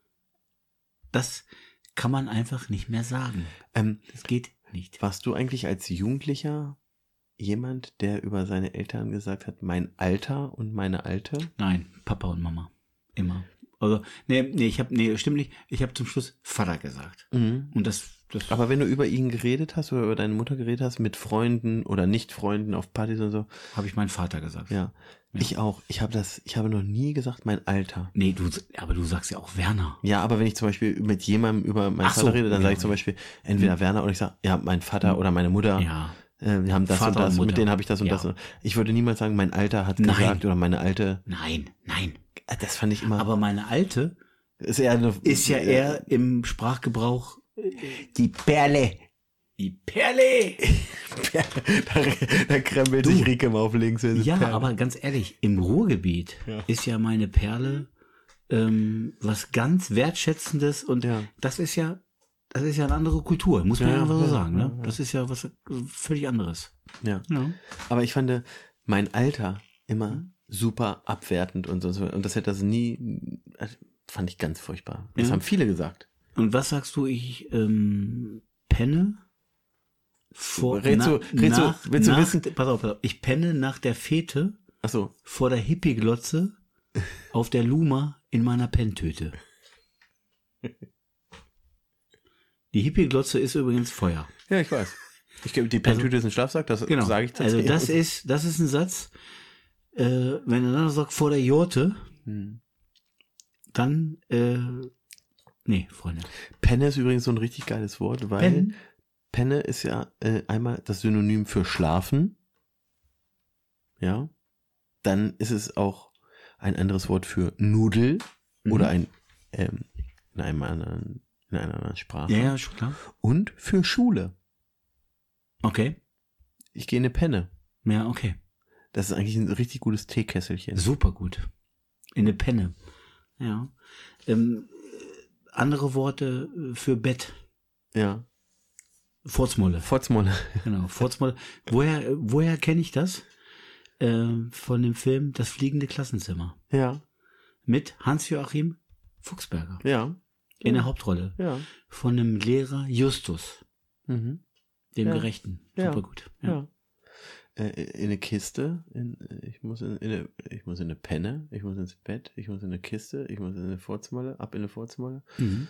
[SPEAKER 2] das kann man einfach nicht mehr sagen.
[SPEAKER 1] Ähm,
[SPEAKER 2] Das geht nicht.
[SPEAKER 1] warst du eigentlich als Jugendlicher jemand, der über seine Eltern gesagt hat, mein Alter und meine Alte?
[SPEAKER 2] Nein, Papa und Mama. Immer. Also, nee, nee, ich habe, nee, stimmt nicht. Ich habe zum Schluss Vater gesagt.
[SPEAKER 1] Mhm.
[SPEAKER 2] Und das, das.
[SPEAKER 1] Aber wenn du über ihn geredet hast oder über deine Mutter geredet hast, mit Freunden oder Nicht-Freunden auf Partys und so,
[SPEAKER 2] habe ich meinen Vater gesagt.
[SPEAKER 1] ja,
[SPEAKER 2] Ja.
[SPEAKER 1] ich auch. Ich habe das, ich habe noch nie gesagt, mein Alter.
[SPEAKER 2] Nee, du, aber du sagst ja auch Werner.
[SPEAKER 1] Ja, aber wenn ich zum Beispiel mit jemandem über meinen
[SPEAKER 2] Ach so,
[SPEAKER 1] Vater rede, dann
[SPEAKER 2] ja.
[SPEAKER 1] sage ich zum Beispiel entweder Werner oder ich sage, ja, mein Vater oder meine Mutter.
[SPEAKER 2] Ja.
[SPEAKER 1] Äh, wir haben das
[SPEAKER 2] Vater
[SPEAKER 1] und das,
[SPEAKER 2] und Mutter.
[SPEAKER 1] mit denen habe ich das und
[SPEAKER 2] Ja.
[SPEAKER 1] das. Und ich würde niemals sagen, mein Alter hat
[SPEAKER 2] Nein.
[SPEAKER 1] gesagt oder meine Alte.
[SPEAKER 2] Nein, nein.
[SPEAKER 1] Äh, Das fand ich immer.
[SPEAKER 2] Aber meine Alte
[SPEAKER 1] ist, eher eine,
[SPEAKER 2] ist ja eher im Sprachgebrauch
[SPEAKER 1] die Perle.
[SPEAKER 2] die Perle.
[SPEAKER 1] da, da krempelt sich Rieke mal auf links. wenn sie
[SPEAKER 2] Ja,
[SPEAKER 1] Perle.
[SPEAKER 2] aber ganz ehrlich, im Ruhrgebiet
[SPEAKER 1] Ja.
[SPEAKER 2] ist ja meine Perle ähm, was ganz Wertschätzendes und
[SPEAKER 1] Ja.
[SPEAKER 2] das ist ja, das ist ja eine andere Kultur, muss man
[SPEAKER 1] Ja,
[SPEAKER 2] ja einfach so
[SPEAKER 1] ja,
[SPEAKER 2] sagen.
[SPEAKER 1] ja,
[SPEAKER 2] Ne?
[SPEAKER 1] ja.
[SPEAKER 2] Das ist ja was völlig anderes.
[SPEAKER 1] Ja.
[SPEAKER 2] Ja.
[SPEAKER 1] Aber ich fand mein Alter immer super abwertend und so. Und das hätte das nie, also, fand ich ganz furchtbar. Das
[SPEAKER 2] Ja.
[SPEAKER 1] haben viele gesagt.
[SPEAKER 2] Und was sagst du, ich ähm, penne vor
[SPEAKER 1] Redst du- redst du-
[SPEAKER 2] nach,
[SPEAKER 1] willst du
[SPEAKER 2] nach,
[SPEAKER 1] wissen-
[SPEAKER 2] pass auf, pass auf, ich penne nach der Fete
[SPEAKER 1] Ach so.
[SPEAKER 2] vor der Hippie-Glotze auf der Luma in meiner Penntüte. Die Hippie-Glotze ist übrigens Feuer.
[SPEAKER 1] Ja, ich weiß. Ich glaube, die Penntüte also, ist ein Schlafsack, das
[SPEAKER 2] genau.
[SPEAKER 1] sage ich tatsächlich.
[SPEAKER 2] Also das ist, das ist ein Satz, äh, wenn er dann sagt, vor der Jurte, hm. dann, äh, nee, Freunde.
[SPEAKER 1] Penne ist übrigens so ein richtig geiles Wort, weil Pen? Penne ist ja äh, einmal das Synonym für schlafen. Ja. Dann ist es auch ein anderes Wort für Nudel mhm. oder ein ähm, in einem anderen, in einer anderen Sprache.
[SPEAKER 2] Ja, ja, schon klar.
[SPEAKER 1] Und für Schule.
[SPEAKER 2] Okay.
[SPEAKER 1] Ich gehe in eine Penne.
[SPEAKER 2] Ja, okay.
[SPEAKER 1] Das ist eigentlich ein richtig gutes Teekesselchen.
[SPEAKER 2] Super gut. In eine Penne. Ja. Ähm, andere Worte für Bett.
[SPEAKER 1] Ja.
[SPEAKER 2] Fotzmolle.
[SPEAKER 1] Fotzmolle.
[SPEAKER 2] Genau, Fotzmolle. Woher, woher kenne ich das? Äh, von dem Film Das fliegende Klassenzimmer.
[SPEAKER 1] Ja.
[SPEAKER 2] Mit Hans-Joachim Fuchsberger.
[SPEAKER 1] Ja.
[SPEAKER 2] In
[SPEAKER 1] ja.
[SPEAKER 2] der Hauptrolle.
[SPEAKER 1] Ja.
[SPEAKER 2] Von einem Lehrer Justus.
[SPEAKER 1] Mhm.
[SPEAKER 2] Dem
[SPEAKER 1] ja.
[SPEAKER 2] Gerechten. Super
[SPEAKER 1] ja.
[SPEAKER 2] gut. Ja.
[SPEAKER 1] ja. Äh, in eine Kiste. In, ich, muss in, in eine, ich muss in eine Penne. Ich muss ins Bett. Ich muss in eine Kiste. Ich muss in eine Fotzmolle. Ab in eine Fotzmolle.
[SPEAKER 2] Mhm.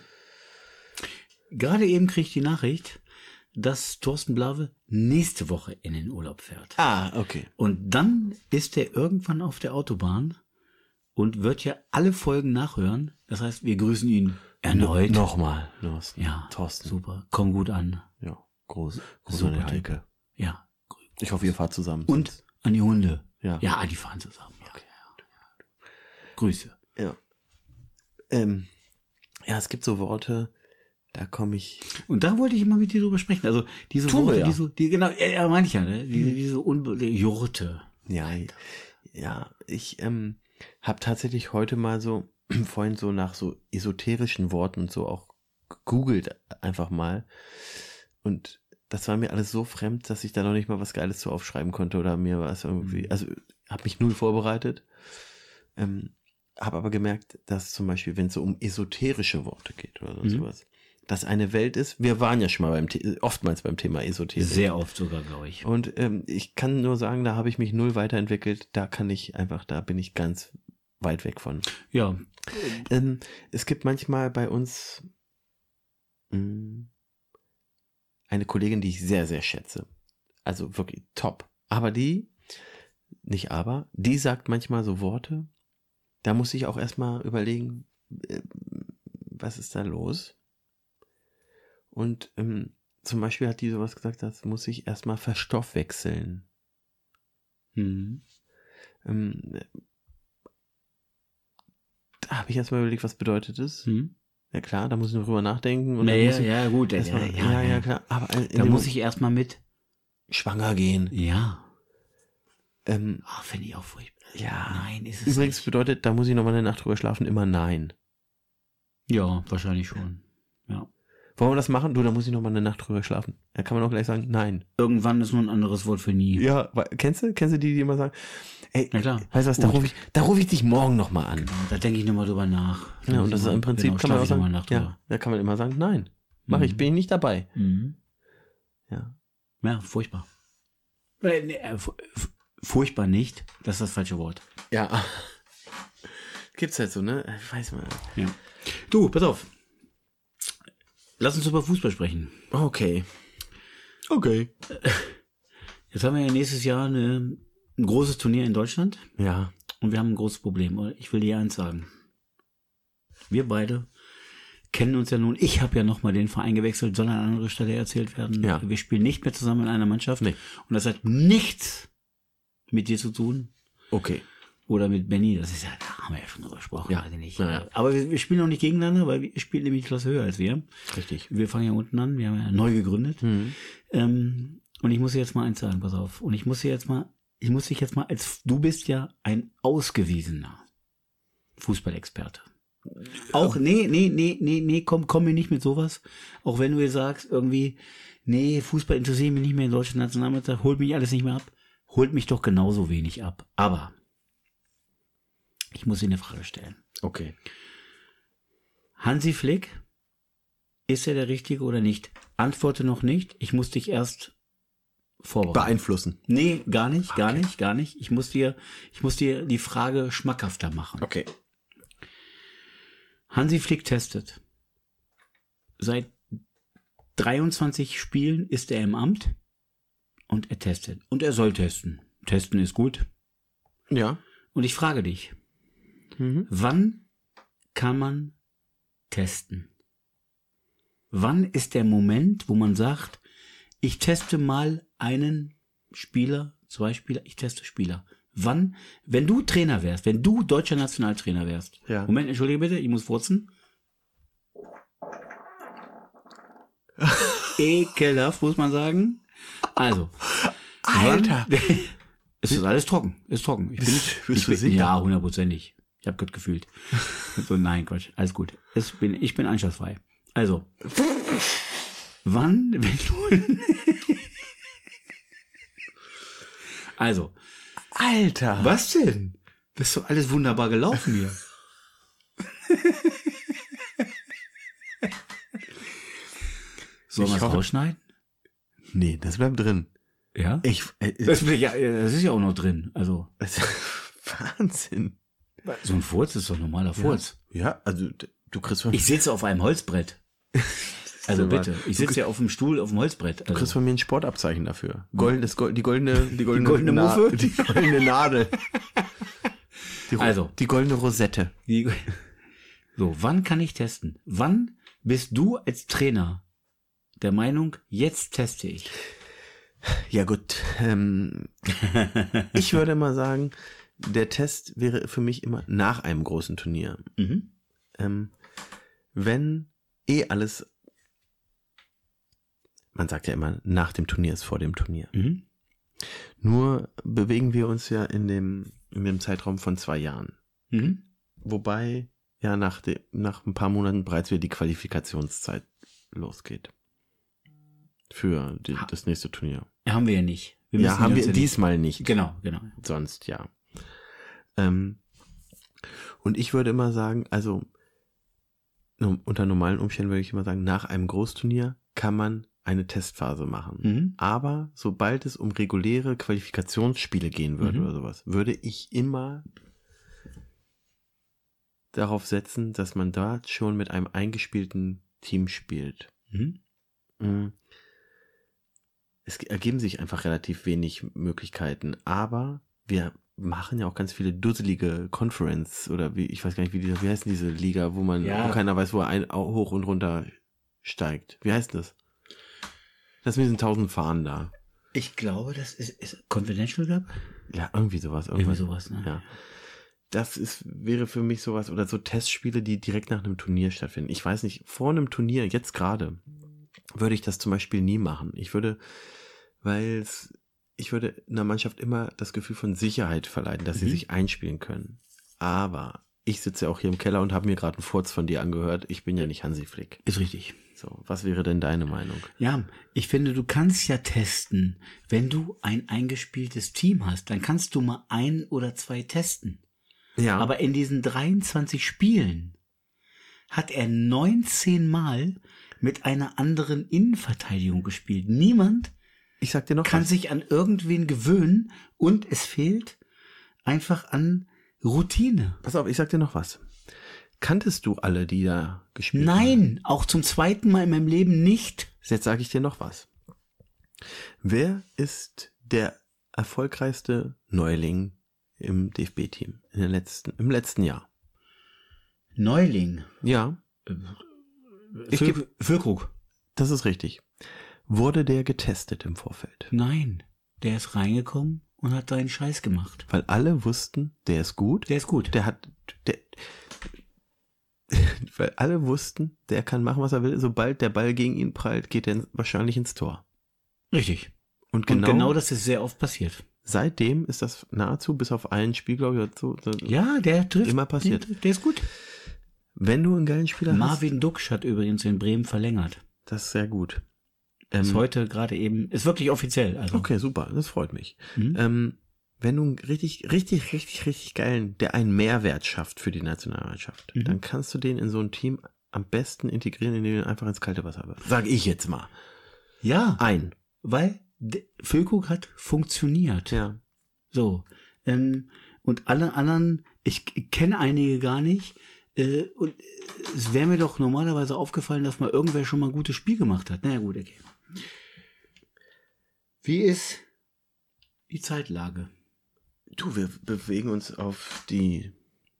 [SPEAKER 2] Gerade eben kriege ich die Nachricht, dass Thorsten Blave nächste Woche in den Urlaub fährt.
[SPEAKER 1] Ah, okay.
[SPEAKER 2] Und dann ist er irgendwann auf der Autobahn und wird ja alle Folgen nachhören. Das heißt, wir grüßen ihn erneut.
[SPEAKER 1] No, Nochmal, Thorsten.
[SPEAKER 2] Ja,
[SPEAKER 1] Thorsten.
[SPEAKER 2] Super. Komm gut an.
[SPEAKER 1] Ja, groß. Groß an die Heike.
[SPEAKER 2] Ja.
[SPEAKER 1] Ich hoffe, ihr fahrt zusammen.
[SPEAKER 2] Und sonst. An die Hunde.
[SPEAKER 1] Ja.
[SPEAKER 2] Ja, die fahren zusammen. Ja. Okay. Ja. Grüße.
[SPEAKER 1] Ja. Ähm, ja, es gibt so Worte, da komme ich.
[SPEAKER 2] Und da wollte ich immer mit dir drüber sprechen. Also diese
[SPEAKER 1] Tun
[SPEAKER 2] Worte,
[SPEAKER 1] wir, ja.
[SPEAKER 2] die so, die genau, ja, meine ich ja, ne? Diese, diese Unbe Jurte.
[SPEAKER 1] Ja, ja, ich ähm, habe tatsächlich heute mal so vorhin so nach so esoterischen Worten und so auch gegoogelt einfach mal. Und das war mir alles so fremd, dass ich da noch nicht mal was Geiles zu aufschreiben konnte oder mir was irgendwie, also habe mich null vorbereitet. Ähm, habe aber gemerkt, dass zum Beispiel, wenn es so um esoterische Worte geht oder
[SPEAKER 2] mhm.
[SPEAKER 1] sowas, dass eine Welt ist, wir waren ja schon mal beim The- oftmals beim Thema Esoterik.
[SPEAKER 2] Sehr oft sogar, glaube ich.
[SPEAKER 1] Und ähm, ich kann nur sagen, da habe ich mich null weiterentwickelt, da kann ich einfach, da bin ich ganz weit weg von.
[SPEAKER 2] Ja.
[SPEAKER 1] Ähm, es gibt manchmal bei uns mh, eine Kollegin, die ich sehr, sehr schätze. Also wirklich top. Aber die, nicht aber, die sagt manchmal so Worte, da muss ich auch erstmal überlegen, äh, was ist da los? Und ähm, zum Beispiel hat die sowas gesagt, das muss ich erstmal verstoffwechseln.
[SPEAKER 2] Mhm.
[SPEAKER 1] Ähm, da habe ich erstmal überlegt, was bedeutet das?
[SPEAKER 2] Mhm.
[SPEAKER 1] Ja klar, da muss ich noch drüber nachdenken. Und
[SPEAKER 2] naja,
[SPEAKER 1] muss ich
[SPEAKER 2] ja gut. Ja,
[SPEAKER 1] erstmal,
[SPEAKER 2] ja,
[SPEAKER 1] ja,
[SPEAKER 2] ja,
[SPEAKER 1] ja, klar. Aber in
[SPEAKER 2] da
[SPEAKER 1] dem
[SPEAKER 2] muss ich erstmal mit
[SPEAKER 1] schwanger gehen.
[SPEAKER 2] Ja.
[SPEAKER 1] Ähm,
[SPEAKER 2] Ach, finde ich auch furchtbar.
[SPEAKER 1] Ja.
[SPEAKER 2] Nein, ist es
[SPEAKER 1] Übrigens
[SPEAKER 2] nicht.
[SPEAKER 1] bedeutet, da muss ich nochmal eine Nacht drüber schlafen, immer nein.
[SPEAKER 2] Ja, wahrscheinlich schon. Ja.
[SPEAKER 1] Wollen wir das machen? Du, da muss ich nochmal eine Nacht drüber schlafen. Da kann man auch gleich sagen, nein.
[SPEAKER 2] Irgendwann ist nur ein anderes Wort für nie.
[SPEAKER 1] Ja, kennst du? Kennst du die, die immer sagen, ey,
[SPEAKER 2] ja, klar.
[SPEAKER 1] weißt du was, da rufe ich, da ruf ich dich morgen nochmal an.
[SPEAKER 2] Genau, da denke ich nochmal drüber nach. Da
[SPEAKER 1] Ja, und das ist im Prinzip,
[SPEAKER 2] genau,
[SPEAKER 1] kann man auch sagen,
[SPEAKER 2] nach
[SPEAKER 1] ja, da kann man immer sagen, nein, mach
[SPEAKER 2] mhm.
[SPEAKER 1] ich, bin ich nicht dabei.
[SPEAKER 2] Mhm.
[SPEAKER 1] Ja.
[SPEAKER 2] Ja, furchtbar. Äh, nee, äh, furchtbar nicht, das ist das falsche Wort.
[SPEAKER 1] Ja. Gibt's halt so, ne? Ich weiß mal.
[SPEAKER 2] Ja. Du, pass auf. Lass uns über Fußball sprechen.
[SPEAKER 1] Okay. Okay.
[SPEAKER 2] Jetzt haben wir ja nächstes Jahr eine, ein großes Turnier in Deutschland.
[SPEAKER 1] Ja.
[SPEAKER 2] Und wir haben ein großes Problem. Ich will dir eins sagen. Wir beide kennen uns ja nun. Ich habe ja nochmal den Verein gewechselt, soll an andere Stelle erzählt werden.
[SPEAKER 1] Ja.
[SPEAKER 2] Wir spielen nicht mehr zusammen in einer Mannschaft.
[SPEAKER 1] Nee.
[SPEAKER 2] Und das hat nichts mit dir zu tun.
[SPEAKER 1] Okay.
[SPEAKER 2] Oder mit Benny, das ist ja, da haben wir ja schon drüber gesprochen.
[SPEAKER 1] Ja.
[SPEAKER 2] Also nicht.
[SPEAKER 1] Ja, ja.
[SPEAKER 2] Aber wir, wir spielen auch nicht gegeneinander, weil wir spielen nämlich die Klasse höher als wir.
[SPEAKER 1] Richtig.
[SPEAKER 2] Wir fangen ja unten an, wir haben ja neu gegründet.
[SPEAKER 1] Mhm.
[SPEAKER 2] Ähm, und ich muss dir jetzt mal eins sagen, pass auf. Und ich muss dir jetzt mal, ich muss dich jetzt mal als, du bist ja ein ausgewiesener Fußballexperte. Auch, nee, nee, nee, nee, nee, komm, komm mir nicht mit sowas. Auch wenn du jetzt sagst, irgendwie, nee, Fußball interessiert mich nicht mehr in deutschen Nationalmannschaft, holt mich alles nicht mehr ab. Holt mich doch genauso wenig ab. Aber ich muss dir eine Frage stellen.
[SPEAKER 1] Okay.
[SPEAKER 2] Hansi Flick, ist er der Richtige oder nicht? Antworte noch nicht. Ich muss dich erst vorbereiten.
[SPEAKER 1] Beeinflussen.
[SPEAKER 2] Nee, gar nicht, gar
[SPEAKER 1] Okay.
[SPEAKER 2] nicht, gar nicht. Ich muss dir, ich muss dir die Frage schmackhafter machen.
[SPEAKER 1] Okay.
[SPEAKER 2] Hansi Flick testet. Seit dreiundzwanzig Spielen ist er im Amt. und er testet. Und er soll testen. Testen ist gut.
[SPEAKER 1] Ja.
[SPEAKER 2] Und ich frage dich,
[SPEAKER 1] Mhm.
[SPEAKER 2] wann kann man testen? Wann ist der Moment, wo man sagt, ich teste mal einen Spieler, zwei Spieler, ich teste Spieler. Wann, wenn du Trainer wärst, wenn du deutscher Nationaltrainer wärst.
[SPEAKER 1] Ja.
[SPEAKER 2] Moment, entschuldige bitte, ich muss furzen. Ekelhaft, muss man sagen. Also.
[SPEAKER 1] Alter.
[SPEAKER 2] Wann, es ist alles trocken, ist trocken. Ich bin,
[SPEAKER 1] Bist- bist
[SPEAKER 2] ich
[SPEAKER 1] du
[SPEAKER 2] bin,
[SPEAKER 1] sicher?
[SPEAKER 2] Ja, hundertprozentig. Ich habe Gott gefühlt. So, nein, Quatsch, alles gut. Es bin, ich bin anschlussfrei. Also. Wann, wenn du... Also.
[SPEAKER 1] Alter.
[SPEAKER 2] Was denn? Das ist doch alles wunderbar gelaufen hier. Sollen wir
[SPEAKER 1] Ich
[SPEAKER 2] es
[SPEAKER 1] hoffe-
[SPEAKER 2] rausschneiden?
[SPEAKER 1] Nee, das bleibt drin.
[SPEAKER 2] Ja?
[SPEAKER 1] Ich, äh,
[SPEAKER 2] Das, ja, das ist ja auch noch drin. Also,
[SPEAKER 1] das, Wahnsinn.
[SPEAKER 2] so ein Furz ist doch ein normaler Furz.
[SPEAKER 1] Ja, also d- du kriegst von,
[SPEAKER 2] Ich sitze auf einem Holzbrett. Also
[SPEAKER 1] aber-
[SPEAKER 2] bitte. Ich sitze ja auf dem Stuhl auf dem Holzbrett.
[SPEAKER 1] du
[SPEAKER 2] Also.
[SPEAKER 1] kriegst von mir ein Sportabzeichen dafür. Golden, das Gold, die goldene, die goldene,
[SPEAKER 2] goldene
[SPEAKER 1] Na-
[SPEAKER 2] Muffe?
[SPEAKER 1] die goldene Nadel. Die, Ro-
[SPEAKER 2] Also.
[SPEAKER 1] die goldene Rosette.
[SPEAKER 2] Die- So, wann kann ich testen? Wann bist du als Trainer der Meinung, jetzt teste ich?
[SPEAKER 1] Ja gut, ähm, ich würde mal sagen, der Test wäre für mich immer nach einem großen Turnier.
[SPEAKER 2] Mhm.
[SPEAKER 1] Ähm, wenn eh alles, man sagt ja immer, nach dem Turnier ist vor dem Turnier.
[SPEAKER 2] Mhm.
[SPEAKER 1] Nur bewegen wir uns ja in dem, in dem Zeitraum von zwei Jahren.
[SPEAKER 2] Mhm.
[SPEAKER 1] Wobei ja nach, de, nach ein paar Monaten bereits wieder die Qualifikationszeit losgeht. Für die,
[SPEAKER 2] Ha-
[SPEAKER 1] das nächste Turnier.
[SPEAKER 2] Haben wir ja nicht. Wir
[SPEAKER 1] Ja,
[SPEAKER 2] müssen
[SPEAKER 1] haben
[SPEAKER 2] uns
[SPEAKER 1] wir
[SPEAKER 2] ja nicht-
[SPEAKER 1] diesmal nicht.
[SPEAKER 2] Genau, genau.
[SPEAKER 1] Sonst ja. Ähm, und ich würde immer sagen, also no- unter normalen Umständen würde ich immer sagen, nach einem Großturnier kann man eine Testphase machen.
[SPEAKER 2] Mhm.
[SPEAKER 1] Aber sobald es um reguläre Qualifikationsspiele gehen würde
[SPEAKER 2] Mhm.
[SPEAKER 1] oder sowas, würde ich immer darauf setzen, dass man dort schon mit einem eingespielten Team spielt.
[SPEAKER 2] Mhm.
[SPEAKER 1] Mm. Es ergeben sich einfach relativ wenig Möglichkeiten, aber wir machen ja auch ganz viele dusselige Conference oder wie, ich weiß gar nicht, wie, die, wie heißt denn diese Liga, wo man,
[SPEAKER 2] Ja.
[SPEAKER 1] wo keiner weiß, wo er ein, hoch und runter steigt. Wie heißt das? Das mit diesen tausend Fahnen da.
[SPEAKER 2] Ich glaube, das ist, ist Confidential Cup?
[SPEAKER 1] Ja, irgendwie sowas.
[SPEAKER 2] Irgendwie
[SPEAKER 1] Irgendwas.
[SPEAKER 2] sowas, ne?
[SPEAKER 1] Ja. Das ist, wäre für mich sowas, oder so Testspiele, die direkt nach einem Turnier stattfinden. Ich weiß nicht, vor einem Turnier, jetzt gerade, würde ich das zum Beispiel nie machen. Ich würde, weil es, ich würde einer Mannschaft immer das Gefühl von Sicherheit verleihen, dass sie
[SPEAKER 2] Mhm.
[SPEAKER 1] sich einspielen können. Aber ich sitze ja auch hier im Keller und habe mir gerade einen Furz von dir angehört. Ich bin ja nicht Hansi Flick.
[SPEAKER 2] Ist richtig.
[SPEAKER 1] So, was wäre denn deine Meinung?
[SPEAKER 2] Ja, ich finde, du kannst ja testen. Wenn du ein eingespieltes Team hast, dann kannst du mal ein oder zwei testen.
[SPEAKER 1] Ja,
[SPEAKER 2] Aber in diesen dreiundzwanzig Spielen hat er neunzehn Mal mit einer anderen Innenverteidigung gespielt. Niemand
[SPEAKER 1] ich sag dir noch
[SPEAKER 2] kann
[SPEAKER 1] was.
[SPEAKER 2] sich an irgendwen gewöhnen und es fehlt einfach an Routine.
[SPEAKER 1] Pass auf, ich sag dir noch was. Kanntest du alle, die da gespielt haben?
[SPEAKER 2] Nein, auch zum zweiten Mal in meinem Leben nicht.
[SPEAKER 1] Jetzt sage ich dir noch was. Wer ist der erfolgreichste Neuling im D F B-Team in den letzten, im letzten Jahr?
[SPEAKER 2] Neuling.
[SPEAKER 1] Ja, Ich
[SPEAKER 2] Füll-
[SPEAKER 1] geb-
[SPEAKER 2] Füllkrug.
[SPEAKER 1] das ist richtig. Wurde der getestet im Vorfeld?
[SPEAKER 2] Nein, der ist reingekommen und hat seinen Scheiß gemacht.
[SPEAKER 1] Weil alle wussten, der ist gut.
[SPEAKER 2] Der ist gut.
[SPEAKER 1] Der hat, der, weil alle wussten, der kann machen, was er will. Sobald der Ball gegen ihn prallt, geht er wahrscheinlich ins Tor.
[SPEAKER 2] Richtig.
[SPEAKER 1] Und genau,
[SPEAKER 2] Und genau das ist sehr oft passiert.
[SPEAKER 1] seitdem ist das nahezu bis auf ein Spiel, glaube ich, so, so
[SPEAKER 2] Ja, der trifft.
[SPEAKER 1] Immer passiert.
[SPEAKER 2] Der, der ist gut.
[SPEAKER 1] Wenn du einen geilen Spieler hast,
[SPEAKER 2] Marvin Duksch hat übrigens in Bremen verlängert.
[SPEAKER 1] das ist sehr gut.
[SPEAKER 2] Ist
[SPEAKER 1] Ähm,
[SPEAKER 2] heute gerade eben, ist wirklich offiziell. Also.
[SPEAKER 1] okay, super, das freut mich.
[SPEAKER 2] Mhm.
[SPEAKER 1] Ähm, wenn du einen richtig, richtig, richtig, richtig geilen, der einen Mehrwert schafft für die Nationalmannschaft,
[SPEAKER 2] Mhm.
[SPEAKER 1] dann kannst du den in so ein Team am besten integrieren, indem du ihn einfach ins kalte Wasser wirfst. Sag ich jetzt mal.
[SPEAKER 2] Ja,
[SPEAKER 1] Ein.
[SPEAKER 2] weil de- Füllkrug hat funktioniert.
[SPEAKER 1] Ja.
[SPEAKER 2] So. Ähm, und alle anderen, ich k- kenne einige gar nicht. Äh, und äh, es wäre mir doch normalerweise aufgefallen, dass mal irgendwer schon mal ein gutes Spiel gemacht hat. Naja, gut, okay. Wie ist die Zeitlage?
[SPEAKER 1] Du, wir bewegen uns auf die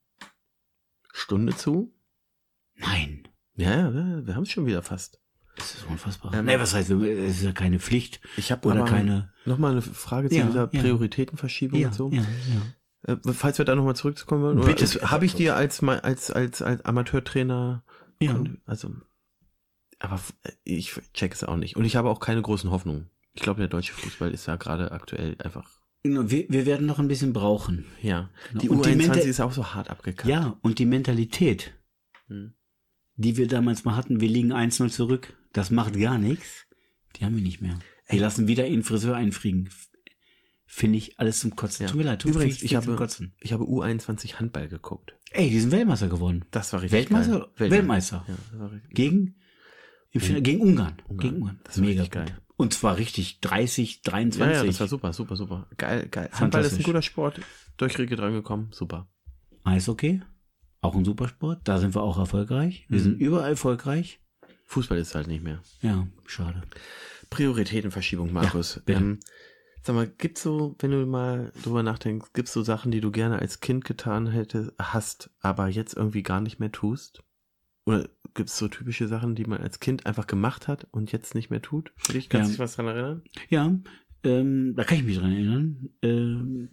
[SPEAKER 1] Stunde zu.
[SPEAKER 2] Nein.
[SPEAKER 1] Ja, ja, wir, wir haben es schon wieder fast.
[SPEAKER 2] Das ist unfassbar.
[SPEAKER 1] Ähm,
[SPEAKER 2] nee, was heißt, es ist ja keine Pflicht.
[SPEAKER 1] Ich habe
[SPEAKER 2] Oder
[SPEAKER 1] aber
[SPEAKER 2] keine.
[SPEAKER 1] nochmal eine Frage zu
[SPEAKER 2] Ja,
[SPEAKER 1] dieser
[SPEAKER 2] ja.
[SPEAKER 1] Prioritätenverschiebung
[SPEAKER 2] Ja,
[SPEAKER 1] und so.
[SPEAKER 2] ja, ja.
[SPEAKER 1] Äh, falls wir da nochmal zurückzukommen wollen. Oder
[SPEAKER 2] Bitte.
[SPEAKER 1] ist- habe ich dir als, mal- als, als, als Amateurtrainer,
[SPEAKER 2] Ja.
[SPEAKER 1] kon- also, aber f- ich check es auch nicht. Und ich habe auch keine großen Hoffnungen. Ich glaube, der deutsche Fußball ist ja gerade aktuell einfach,
[SPEAKER 2] Genau, Wir, wir werden noch ein bisschen brauchen.
[SPEAKER 1] ja.
[SPEAKER 2] Genau.
[SPEAKER 1] Die
[SPEAKER 2] Und
[SPEAKER 1] U
[SPEAKER 2] die
[SPEAKER 1] einundzwanzig
[SPEAKER 2] Menta-
[SPEAKER 1] ist auch so hart abgekackt.
[SPEAKER 2] Ja, und die Mentalität,
[SPEAKER 1] Hm.
[SPEAKER 2] die wir damals mal hatten, wir liegen eins null zurück, das macht gar nichts, die haben wir nicht mehr. Wir lassen wieder ihren Friseur einfliegen. F- Finde ich alles zum Kotzen.
[SPEAKER 1] Ja.
[SPEAKER 2] Tut mir leid, tut
[SPEAKER 1] Übrigens,
[SPEAKER 2] viel-
[SPEAKER 1] ich
[SPEAKER 2] viel zum
[SPEAKER 1] habe,
[SPEAKER 2] Kotzen.
[SPEAKER 1] ich habe U einundzwanzig Handball geguckt.
[SPEAKER 2] Ey, die sind Weltmeister geworden.
[SPEAKER 1] Das war richtig
[SPEAKER 2] Weltmeister?
[SPEAKER 1] geil.
[SPEAKER 2] Weltmeister.
[SPEAKER 1] Ja, das war richtig
[SPEAKER 2] Gegen, im Finale, gegen Ungarn.
[SPEAKER 1] Ungarn.
[SPEAKER 2] Gegen Ungarn.
[SPEAKER 1] Das war
[SPEAKER 2] Mega
[SPEAKER 1] richtig
[SPEAKER 2] gut.
[SPEAKER 1] geil.
[SPEAKER 2] Und zwar richtig dreißig,
[SPEAKER 1] Ja,
[SPEAKER 2] dreiundzwanzig.
[SPEAKER 1] ja, das war super, super, super. Geil, geil. Handball ist ein
[SPEAKER 2] Fantastisch.
[SPEAKER 1] guter Sport. Durch Rieke dran gekommen. Super.
[SPEAKER 2] Eishockey, auch ein Supersport. Da sind wir auch erfolgreich. Wir
[SPEAKER 1] Mhm.
[SPEAKER 2] sind überall erfolgreich.
[SPEAKER 1] Fußball ist halt nicht mehr.
[SPEAKER 2] Ja, schade.
[SPEAKER 1] Prioritätenverschiebung, Markus.
[SPEAKER 2] Ja, bitte.
[SPEAKER 1] ähm, sag mal, gibt's so, wenn du mal drüber nachdenkst, gibt's so Sachen, die du gerne als Kind getan hättest, hast, aber jetzt irgendwie gar nicht mehr tust? Oder gibt's so typische Sachen, die man als Kind einfach gemacht hat und jetzt nicht mehr tut? Für dich, kannst du
[SPEAKER 2] Ja.
[SPEAKER 1] dich was dran erinnern?
[SPEAKER 2] Ja, ähm, da kann ich mich dran erinnern. Ähm,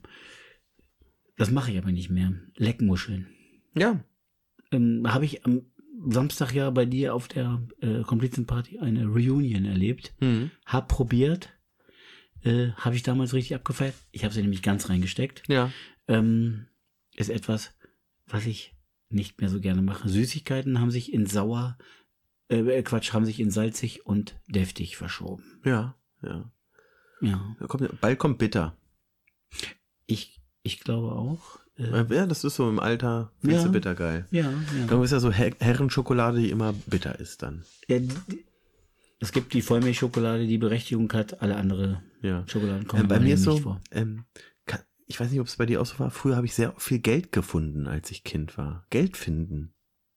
[SPEAKER 2] das mache ich aber nicht mehr. Leckmuscheln.
[SPEAKER 1] Ja.
[SPEAKER 2] Ähm, habe ich am Samstag ja bei dir auf der äh, Komplizenparty eine Reunion erlebt.
[SPEAKER 1] Mhm.
[SPEAKER 2] Hab probiert. Äh, habe ich damals richtig abgefeiert. Ich habe sie nämlich ganz reingesteckt.
[SPEAKER 1] Ja.
[SPEAKER 2] Ähm, ist etwas, was ich nicht mehr so gerne mache. Süßigkeiten haben sich in sauer, äh, Quatsch, haben sich in salzig und deftig verschoben.
[SPEAKER 1] Ja. Ja.
[SPEAKER 2] Ja,
[SPEAKER 1] Da kommt, bald kommt bitter.
[SPEAKER 2] ich, ich glaube auch. Äh,
[SPEAKER 1] Ja, das ist so im Alter, findest
[SPEAKER 2] Ja.
[SPEAKER 1] du bitter geil.
[SPEAKER 2] ja, ja.
[SPEAKER 1] Dann ist ja so Her Herrenschokolade, die immer bitter ist dann.
[SPEAKER 2] ja die, es gibt die Vollmilchschokolade, die Berechtigung hat, alle andere
[SPEAKER 1] Ja.
[SPEAKER 2] Schokoladen kommen
[SPEAKER 1] Ähm, bei
[SPEAKER 2] im
[SPEAKER 1] mir ist
[SPEAKER 2] nicht
[SPEAKER 1] so,
[SPEAKER 2] vor.
[SPEAKER 1] ähm, kann, ich weiß nicht, ob es bei dir auch so war, früher habe ich sehr viel Geld gefunden, als ich Kind war. Geld finden.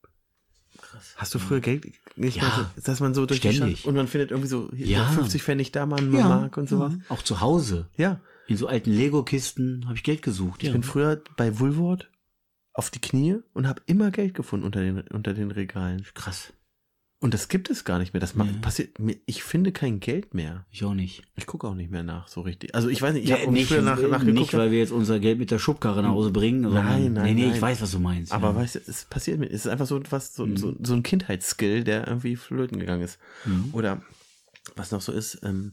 [SPEAKER 2] Krass.
[SPEAKER 1] Hast du früher Geld, nicht
[SPEAKER 2] Ja.
[SPEAKER 1] mal so, dass man so durch die
[SPEAKER 2] Ständig.
[SPEAKER 1] Stadt und man findet irgendwie so hier,
[SPEAKER 2] Ja.
[SPEAKER 1] fünfzig Pfennig da, mal eine Mark und sowas.
[SPEAKER 2] ja. Auch zu Hause.
[SPEAKER 1] Ja,
[SPEAKER 2] In so alten Lego-Kisten habe ich Geld gesucht.
[SPEAKER 1] ich
[SPEAKER 2] Ja.
[SPEAKER 1] bin früher bei Woolworth auf die Knie und habe immer Geld gefunden unter den, unter den Regalen.
[SPEAKER 2] Krass.
[SPEAKER 1] Und das gibt es gar nicht mehr. Das ma-
[SPEAKER 2] Ja.
[SPEAKER 1] passiert mir, ich finde kein Geld mehr.
[SPEAKER 2] Ich auch nicht.
[SPEAKER 1] Ich gucke auch nicht mehr nach, so richtig. Also ich weiß nicht, ich
[SPEAKER 2] Ja,
[SPEAKER 1] habe
[SPEAKER 2] nicht,
[SPEAKER 1] früher nach, nachgeguckt.
[SPEAKER 2] nicht, weil wir jetzt unser Geld mit der Schubkarre nach Hause bringen. Sondern,
[SPEAKER 1] Nein, nein,
[SPEAKER 2] Nee, nee,
[SPEAKER 1] nein.
[SPEAKER 2] ich weiß, was du meinst.
[SPEAKER 1] Aber
[SPEAKER 2] ja.
[SPEAKER 1] weißt du, es passiert mir, es ist einfach so was, so,
[SPEAKER 2] Mhm.
[SPEAKER 1] so, so ein Kindheitsskill, der irgendwie flöten gegangen ist.
[SPEAKER 2] Mhm.
[SPEAKER 1] Oder was noch so ist, ähm,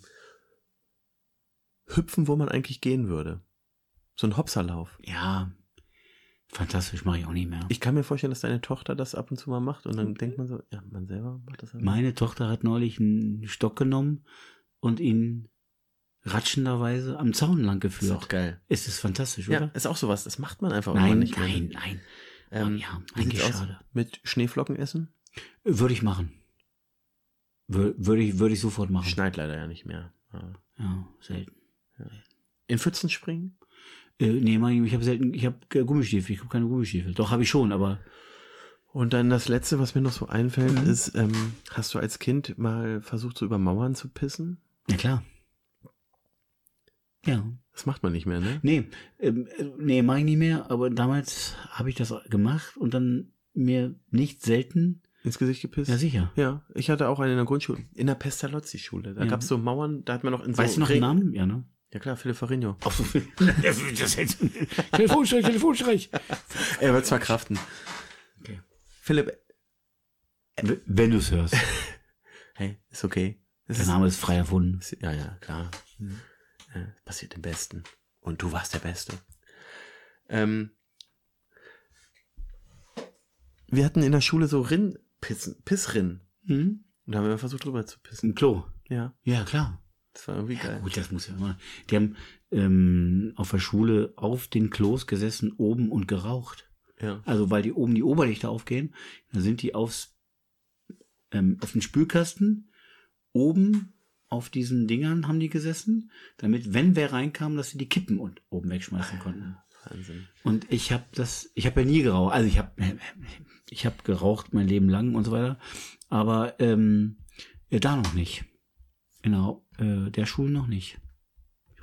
[SPEAKER 1] hüpfen, wo man eigentlich gehen würde. So ein Hopserlauf.
[SPEAKER 2] Ja, fantastisch, mache ich auch nicht mehr.
[SPEAKER 1] Ich kann mir vorstellen, dass deine Tochter das ab und zu mal macht und dann denkt man so, ja, man selber macht das. aber-
[SPEAKER 2] Meine Tochter hat neulich einen Stock genommen und ihn ratschenderweise am Zaun lang
[SPEAKER 1] Das ist
[SPEAKER 2] geführt.
[SPEAKER 1] auch geil.
[SPEAKER 2] Ist es fantastisch,
[SPEAKER 1] Ja,
[SPEAKER 2] oder?
[SPEAKER 1] ist auch sowas, das macht man einfach irgendwann
[SPEAKER 2] Nein,
[SPEAKER 1] nicht mehr.
[SPEAKER 2] nein, nein.
[SPEAKER 1] Ähm,
[SPEAKER 2] ja,
[SPEAKER 1] wie
[SPEAKER 2] eigentlich
[SPEAKER 1] sieht's aus
[SPEAKER 2] schade.
[SPEAKER 1] mit Schneeflocken essen?
[SPEAKER 2] Würde ich machen. Wür- Würde ich, würde ich sofort machen.
[SPEAKER 1] Schneit leider ja nicht mehr. Ja.
[SPEAKER 2] Ja, selten.
[SPEAKER 1] In Pfützen springen?
[SPEAKER 2] Äh, nee, mein, ich habe selten, ich habe Gummistiefel, ich habe keine Gummistiefel. Doch, habe ich schon, aber
[SPEAKER 1] Und dann das Letzte, was mir noch so einfällt,
[SPEAKER 2] Mhm.
[SPEAKER 1] ist, ähm, hast du als Kind mal versucht, so über Mauern zu pissen?
[SPEAKER 2] na klar. Ja.
[SPEAKER 1] Das macht man nicht mehr, ne?
[SPEAKER 2] Nee, ähm, äh, nee, mache ich nicht mehr, aber damals habe ich das gemacht und dann mir nicht selten,
[SPEAKER 1] Ins Gesicht gepisst?
[SPEAKER 2] ja sicher.
[SPEAKER 1] Ja, ich hatte auch einen in der Grundschule, in der Pestalozzi-Schule. Da
[SPEAKER 2] Ja.
[SPEAKER 1] gab's so Mauern, da hat man noch in so...
[SPEAKER 2] Weißt du noch den
[SPEAKER 1] Regen-
[SPEAKER 2] Namen? Ja, ne?
[SPEAKER 1] Ja klar, Philipp Farinho.
[SPEAKER 2] Auch so viel. Das, das jetzt. Telefonstreich, Telefonstreich.
[SPEAKER 1] Er wird's verkraften.
[SPEAKER 2] Okay.
[SPEAKER 1] Philipp,
[SPEAKER 2] W- Wenn du es hörst.
[SPEAKER 1] hey, ist okay. Es
[SPEAKER 2] Der
[SPEAKER 1] ist,
[SPEAKER 2] Name ist frei erfunden.
[SPEAKER 1] ja, ja, klar.
[SPEAKER 2] Mhm.
[SPEAKER 1] Ja, passiert dem Besten. Und du warst der Beste. Ähm, wir hatten in der Schule so Rinn, Pissen, Pissrinnen.
[SPEAKER 2] Hm?
[SPEAKER 1] Und da haben wir versucht, drüber zu pissen.
[SPEAKER 2] Ein Klo.
[SPEAKER 1] Ja,
[SPEAKER 2] Ja, klar.
[SPEAKER 1] das war irgendwie geil.
[SPEAKER 2] Gut, das muss ja immer. Die haben ähm, auf der Schule auf den Klos gesessen, oben und geraucht.
[SPEAKER 1] Ja.
[SPEAKER 2] Also weil die oben die Oberlichter aufgehen, dann sind die aufs ähm, auf den Spülkasten oben auf diesen Dingern haben die gesessen, damit wenn wer reinkam, dass sie die Kippen und oben wegschmeißen konnten.
[SPEAKER 1] Wahnsinn.
[SPEAKER 2] Und ich habe das, ich habe ja nie geraucht, also ich habe ich habe geraucht mein Leben lang und so weiter, aber ähm, äh, da noch nicht. Genau, äh, der Schule noch nicht.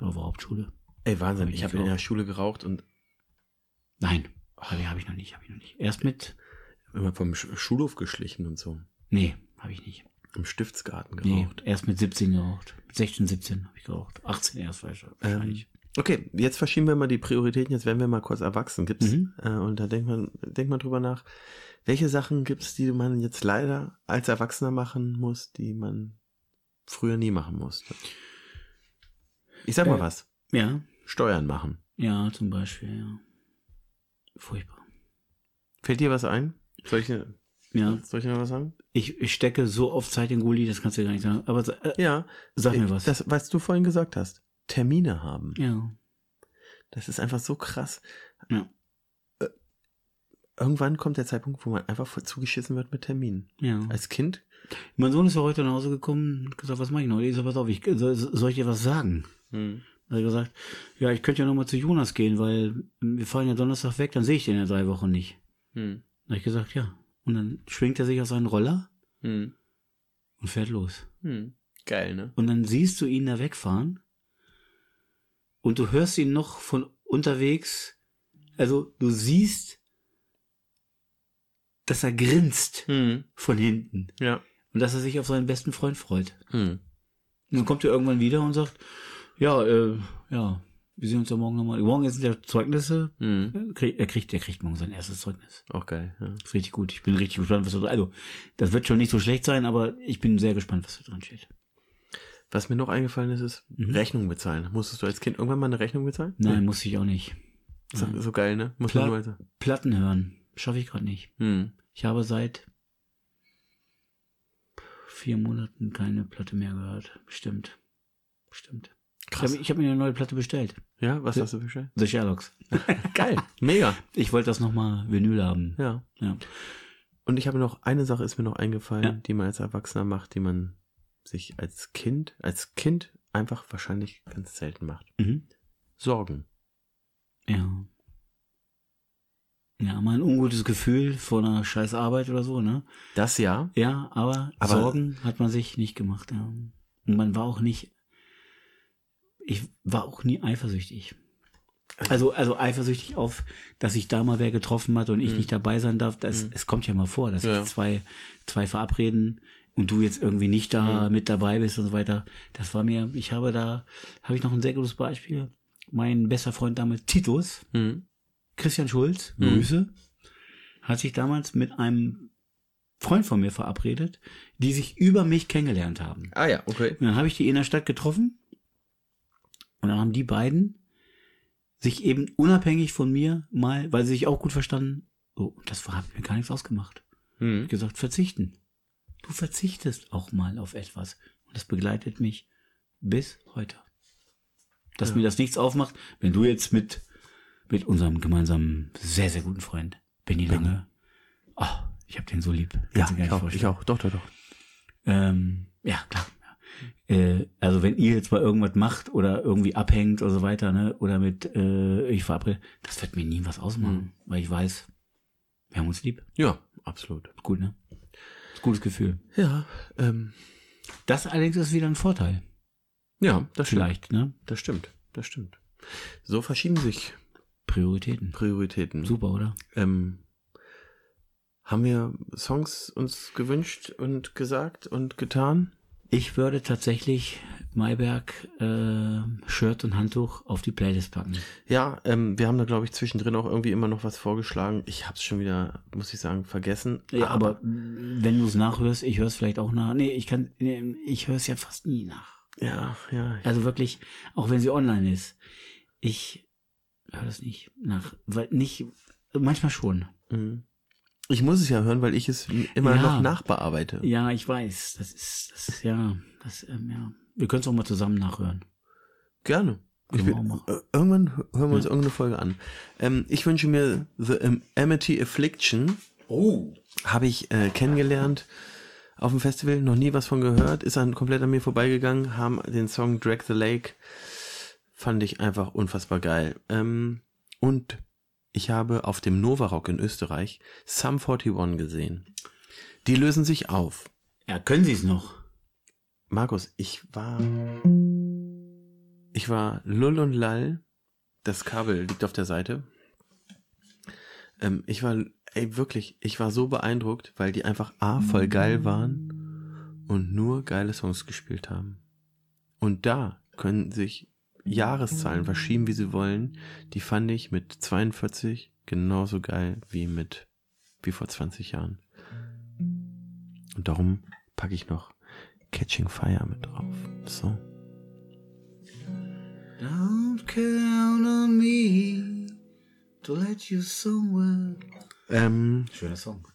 [SPEAKER 2] war auf der Hauptschule.
[SPEAKER 1] Ey, Wahnsinn,
[SPEAKER 2] Hab ich
[SPEAKER 1] ich habe
[SPEAKER 2] nicht
[SPEAKER 1] in der Schule geraucht und
[SPEAKER 2] Nein, habe ich, hab ich noch nicht, habe ich noch nicht. Erst mit,
[SPEAKER 1] immer vom Sch- Schulhof geschlichen und so.
[SPEAKER 2] nee, habe ich nicht.
[SPEAKER 1] Im Stiftsgarten
[SPEAKER 2] Nee,
[SPEAKER 1] geraucht.
[SPEAKER 2] erst mit siebzehn geraucht. Mit sechzehn, siebzehn habe ich geraucht. achtzehn erst wahrscheinlich.
[SPEAKER 1] Ähm, okay, jetzt verschieben wir mal die Prioritäten, jetzt werden wir mal kurz erwachsen. Gibt's,
[SPEAKER 2] Mhm.
[SPEAKER 1] äh, und da denkt man, denkt man drüber nach, welche Sachen gibt's, die man jetzt leider als Erwachsener machen muss, die man früher nie machen musste? Ich sag mal
[SPEAKER 2] Äh,
[SPEAKER 1] was.
[SPEAKER 2] Ja,
[SPEAKER 1] Steuern machen.
[SPEAKER 2] ja, zum Beispiel, ja. Furchtbar.
[SPEAKER 1] Fällt dir was ein? Soll ich,
[SPEAKER 2] Ja,
[SPEAKER 1] soll ich noch was sagen?
[SPEAKER 2] ich, ich stecke so oft Zeit in Gulli, das kannst du gar nicht sagen. Aber äh,
[SPEAKER 1] Ja.
[SPEAKER 2] sag mir was.
[SPEAKER 1] Das, was du vorhin gesagt hast. Termine haben.
[SPEAKER 2] Ja,
[SPEAKER 1] Das ist einfach so krass.
[SPEAKER 2] ja,
[SPEAKER 1] Irgendwann kommt der Zeitpunkt, wo man einfach voll zugeschissen wird mit Terminen.
[SPEAKER 2] ja.
[SPEAKER 1] Als Kind?
[SPEAKER 2] Mein Sohn ist ja heute nach Hause gekommen und hat gesagt, was mache ich noch? Ich sag, pass auf, ich, soll, soll ich dir was sagen?
[SPEAKER 1] Hm.
[SPEAKER 2] Da hat er gesagt, ja, ich könnte ja nochmal zu Jonas gehen, weil wir fahren ja Donnerstag weg, dann sehe ich den ja drei Wochen nicht.
[SPEAKER 1] Hm.
[SPEAKER 2] Da habe ich gesagt, ja. Und dann schwingt er sich auf seinen Roller
[SPEAKER 1] Hm.
[SPEAKER 2] und fährt los.
[SPEAKER 1] Hm. Geil, ne?
[SPEAKER 2] Und dann siehst du ihn da wegfahren und du hörst ihn noch von unterwegs, also du siehst, dass er grinst
[SPEAKER 1] Hm.
[SPEAKER 2] von hinten
[SPEAKER 1] Ja.
[SPEAKER 2] und dass er sich auf seinen besten Freund freut.
[SPEAKER 1] Hm.
[SPEAKER 2] Und dann kommt er irgendwann wieder und sagt, ja, äh, ja, wir sehen uns ja morgen nochmal. Morgen sind ja Zeugnisse.
[SPEAKER 1] Hm.
[SPEAKER 2] Krieg- Er kriegt, er kriegt morgen sein erstes Zeugnis.
[SPEAKER 1] Auch geil, ja.
[SPEAKER 2] Das ist richtig gut. Ich bin richtig gespannt, was da drin. Also, das wird schon nicht so schlecht sein, aber ich bin sehr gespannt, was da drin steht.
[SPEAKER 1] Was mir noch eingefallen ist, ist
[SPEAKER 2] Mhm.
[SPEAKER 1] Rechnung bezahlen. Musstest du als Kind irgendwann mal eine Rechnung bezahlen?
[SPEAKER 2] Nein, muss ich auch nicht.
[SPEAKER 1] So,
[SPEAKER 2] Nein.
[SPEAKER 1] so geil, ne? Muss
[SPEAKER 2] Klar.
[SPEAKER 1] man nur weiter.
[SPEAKER 2] Platten hören. Schaffe ich gerade nicht.
[SPEAKER 1] Hm.
[SPEAKER 2] Ich habe seit vier Monaten keine Platte mehr gehört. Bestimmt. Bestimmt. Ich
[SPEAKER 1] Krass.
[SPEAKER 2] habe ich hab mir eine neue Platte bestellt.
[SPEAKER 1] Ja, was
[SPEAKER 2] Ja.
[SPEAKER 1] hast du bestellt?
[SPEAKER 2] The Sherlocks.
[SPEAKER 1] Geil. Mega.
[SPEAKER 2] Ich wollte das nochmal Vinyl haben.
[SPEAKER 1] Ja.
[SPEAKER 2] Ja.
[SPEAKER 1] Und ich habe noch, eine Sache ist mir noch eingefallen,
[SPEAKER 2] Ja.
[SPEAKER 1] die man als Erwachsener macht, die man sich als Kind, als Kind einfach wahrscheinlich ganz selten macht.
[SPEAKER 2] Mhm.
[SPEAKER 1] Sorgen.
[SPEAKER 2] Ja. Ja, mal ein ungutes Gefühl vor einer scheiß Arbeit oder so, ne?
[SPEAKER 1] Das ja.
[SPEAKER 2] Ja, aber,
[SPEAKER 1] Aber-
[SPEAKER 2] Sorgen hat man sich nicht gemacht, ja. Und man war auch nicht, ich war auch nie eifersüchtig. Also, also eifersüchtig auf, dass sich da mal wer getroffen hat und ich
[SPEAKER 1] Mhm.
[SPEAKER 2] nicht dabei sein darf. Das,
[SPEAKER 1] Mhm.
[SPEAKER 2] Es kommt ja mal vor, dass
[SPEAKER 1] Ja.
[SPEAKER 2] sich zwei, zwei verabreden und du jetzt irgendwie nicht da
[SPEAKER 1] Mhm.
[SPEAKER 2] mit dabei bist und so weiter. Das war mir, ich habe da, habe ich noch ein sehr gutes Beispiel. Mein bester Freund damals, Titus,
[SPEAKER 1] Hm.
[SPEAKER 2] Christian Schulz,
[SPEAKER 1] Mhm.
[SPEAKER 2] Grüße, hat sich damals mit einem Freund von mir verabredet, die sich über mich kennengelernt haben.
[SPEAKER 1] Ah ja, okay.
[SPEAKER 2] Und dann habe ich die in der Stadt getroffen und dann haben die beiden sich eben unabhängig von mir mal, weil sie sich auch gut verstanden, so, und das war, hat mir gar nichts ausgemacht.
[SPEAKER 1] Hm.
[SPEAKER 2] Ich hab gesagt, verzichten. Du verzichtest auch mal auf etwas. Und das begleitet mich bis heute. Dass
[SPEAKER 1] Ja.
[SPEAKER 2] mir das nichts aufmacht, wenn du jetzt mit, mit unserem gemeinsamen, sehr, sehr guten Freund, Benny
[SPEAKER 1] Benny.
[SPEAKER 2] Lange, ach, ich hab den so lieb. Kannst
[SPEAKER 1] Ja,
[SPEAKER 2] du gar
[SPEAKER 1] ich
[SPEAKER 2] nicht
[SPEAKER 1] auch,
[SPEAKER 2] vorstellen.
[SPEAKER 1] ich auch. Doch, doch, doch.
[SPEAKER 2] Ähm, ja, klar. Ja. Äh, also wenn ihr jetzt mal irgendwas macht oder irgendwie abhängt oder so weiter, ne, oder mit äh, ich verabrede, das wird mir nie was ausmachen,
[SPEAKER 1] Mhm.
[SPEAKER 2] weil ich weiß, wir haben uns lieb.
[SPEAKER 1] Ja, absolut.
[SPEAKER 2] Gut, ne? Gutes Gefühl.
[SPEAKER 1] Ja, ähm,
[SPEAKER 2] Das allerdings ist wieder ein Vorteil.
[SPEAKER 1] ja, das stimmt.
[SPEAKER 2] Vielleicht, ne?
[SPEAKER 1] Das stimmt, das stimmt. So verschieben sich
[SPEAKER 2] Prioritäten.
[SPEAKER 1] Prioritäten.
[SPEAKER 2] Super, oder?
[SPEAKER 1] Ähm, haben wir Songs uns gewünscht und gesagt und getan?
[SPEAKER 2] Ich würde tatsächlich Mayberg äh, Shirt und Handtuch auf die Playlist packen.
[SPEAKER 1] Ja, ähm, wir haben da, glaube ich, zwischendrin auch irgendwie immer noch was vorgeschlagen. Ich habe es schon wieder, muss ich sagen, vergessen.
[SPEAKER 2] Ja, aber wenn du es nachhörst, ich höre es vielleicht auch nach. Nee, ich kann, nee, ich höre es ja fast nie nach.
[SPEAKER 1] Ja, ja.
[SPEAKER 2] Also wirklich, auch wenn sie online ist. Ich höre das nicht nach. Weil nicht, manchmal schon.
[SPEAKER 1] Mhm. Ich muss es ja hören, weil ich es immer
[SPEAKER 2] Ja.
[SPEAKER 1] noch nachbearbeite.
[SPEAKER 2] Ja, ich weiß. Das ist, das ist, ja, das, ähm, ja. Wir können es auch mal zusammen nachhören.
[SPEAKER 1] Gerne. Ich
[SPEAKER 2] Können wir
[SPEAKER 1] will,
[SPEAKER 2] auch machen.
[SPEAKER 1] äh, irgendwann hören wir uns
[SPEAKER 2] Ja.
[SPEAKER 1] irgendeine Folge an. Ähm, ich wünsche mir The um, Amity Affliction.
[SPEAKER 2] Oh.
[SPEAKER 1] Habe ich äh, kennengelernt auf dem Festival, noch nie was von gehört, ist dann komplett an mir vorbeigegangen, haben den Song Drag the Lake, fand ich einfach unfassbar geil. Ähm, und ich habe auf dem Nova Rock in Österreich Sum einundvierzig gesehen. Die lösen sich auf.
[SPEAKER 2] Ja, können sie es noch?
[SPEAKER 1] Markus, ich war ich war lull und lall. Das Kabel liegt auf der Seite. Ähm, ich war, ey, wirklich, ich war so beeindruckt, weil die einfach A, voll geil waren und nur geile Songs gespielt haben. Und da können sich Jahreszahlen verschieben, wie sie wollen. Die fand ich mit zweiundvierzig genauso geil wie mit, wie vor zwanzig Jahren. Und darum packe ich noch Catching Fire mit drauf. So.
[SPEAKER 2] Don't count on me to let you somewhere.
[SPEAKER 1] Ähm,
[SPEAKER 2] Schöner Song.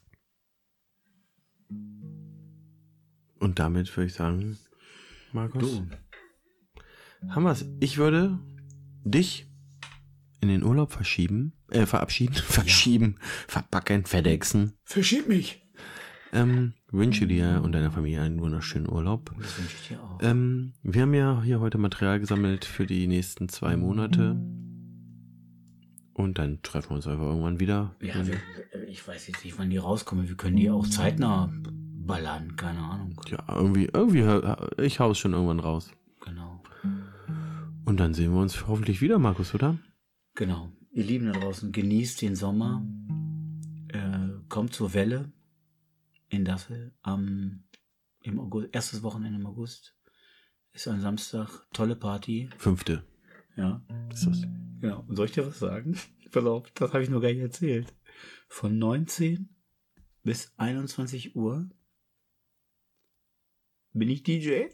[SPEAKER 1] Und damit würde ich sagen, Markus,
[SPEAKER 2] Du.
[SPEAKER 1] haben wir's. Ich würde dich in den Urlaub verschieben, äh, verabschieden, verschieben, verpacken, verdexen.
[SPEAKER 2] Verschieb mich.
[SPEAKER 1] Ähm, wünsche dir und deiner Familie einen wunderschönen Urlaub.
[SPEAKER 2] Das wünsche ich dir auch.
[SPEAKER 1] Ähm, wir haben ja hier heute Material gesammelt für die nächsten zwei Monate. Und dann treffen wir uns einfach irgendwann wieder.
[SPEAKER 2] Ja, wir, ich weiß jetzt nicht, wann die rauskommen. Wir können die auch zeitnah ballern, keine Ahnung.
[SPEAKER 1] Ja, irgendwie, irgendwie, ich hau's schon irgendwann raus.
[SPEAKER 2] Genau.
[SPEAKER 1] Und dann sehen wir uns hoffentlich wieder, Markus, oder?
[SPEAKER 2] Genau. Ihr Lieben da draußen, genießt den Sommer. Äh, kommt zur Welle in Dassel am im August, erstes Wochenende im August. Ist ein Samstag, tolle Party.
[SPEAKER 1] Fünfte.
[SPEAKER 2] Ja.
[SPEAKER 1] Ist das?
[SPEAKER 2] Genau. Und soll ich dir was sagen? Pass auf, das habe ich noch gar nicht erzählt. Von neunzehn bis einundzwanzig Uhr bin ich D J.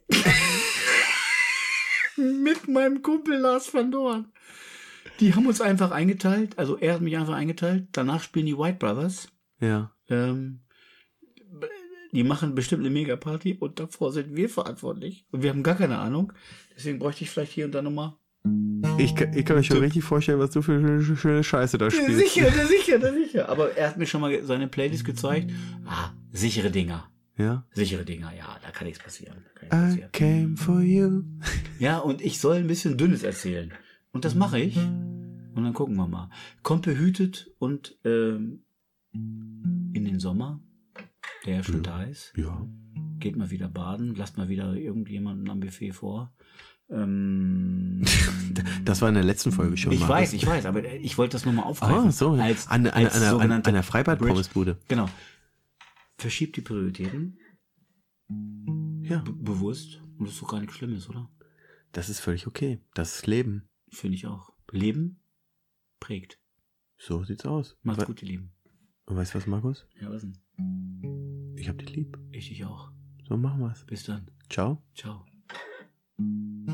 [SPEAKER 2] Mit meinem Kumpel Lars van Dorn. Die haben uns einfach eingeteilt, also er hat mich einfach eingeteilt. Danach spielen die White Brothers.
[SPEAKER 1] Ja.
[SPEAKER 2] Ähm, die machen bestimmt eine Mega-Party und davor sind wir verantwortlich. Und wir haben gar keine Ahnung. Deswegen bräuchte ich vielleicht hier und da nochmal.
[SPEAKER 1] Ich, ich kann mir schon richtig vorstellen, was du für schöne, schöne Scheiße da spielst.
[SPEAKER 2] Sicher, sicher, sicher. Aber er hat mir schon mal seine Playlist gezeigt. Ah, sichere Dinger.
[SPEAKER 1] Ja.
[SPEAKER 2] Sichere Dinger, ja, da kann nichts passieren. Da kann nichts
[SPEAKER 1] I
[SPEAKER 2] passieren.
[SPEAKER 1] came for you.
[SPEAKER 2] Ja, und ich soll ein bisschen Dünnes erzählen. Und das mache ich. Und dann gucken wir mal. Kommt behütet und ähm, in den Sommer, der ja schon
[SPEAKER 1] Ja.
[SPEAKER 2] da ist.
[SPEAKER 1] Ja.
[SPEAKER 2] Geht mal wieder baden, lasst mal wieder irgendjemanden am Buffet vor. Ähm,
[SPEAKER 1] Das war in der letzten Folge schon.
[SPEAKER 2] ich
[SPEAKER 1] Markus.
[SPEAKER 2] weiß, ich weiß, aber ich wollte das nochmal aufgreifen.
[SPEAKER 1] Ah, so.
[SPEAKER 2] Als,
[SPEAKER 1] An, an,
[SPEAKER 2] als
[SPEAKER 1] an, an,
[SPEAKER 2] sogenannte
[SPEAKER 1] an der Freibad-Pommesbude.
[SPEAKER 2] Genau. Verschiebt die Prioritäten.
[SPEAKER 1] Ja.
[SPEAKER 2] B- bewusst. Und das ist doch gar nichts Schlimmes, oder?
[SPEAKER 1] Das ist völlig okay. Das ist Leben.
[SPEAKER 2] Finde ich auch. Leben prägt.
[SPEAKER 1] So sieht's aus.
[SPEAKER 2] Macht's
[SPEAKER 1] We-
[SPEAKER 2] gut, ihr Lieben.
[SPEAKER 1] Und weißt du was, Markus?
[SPEAKER 2] Ja, was denn?
[SPEAKER 1] Ich hab dich lieb.
[SPEAKER 2] Ich dich auch.
[SPEAKER 1] So machen wir's.
[SPEAKER 2] Bis dann.
[SPEAKER 1] Ciao.
[SPEAKER 2] Ciao.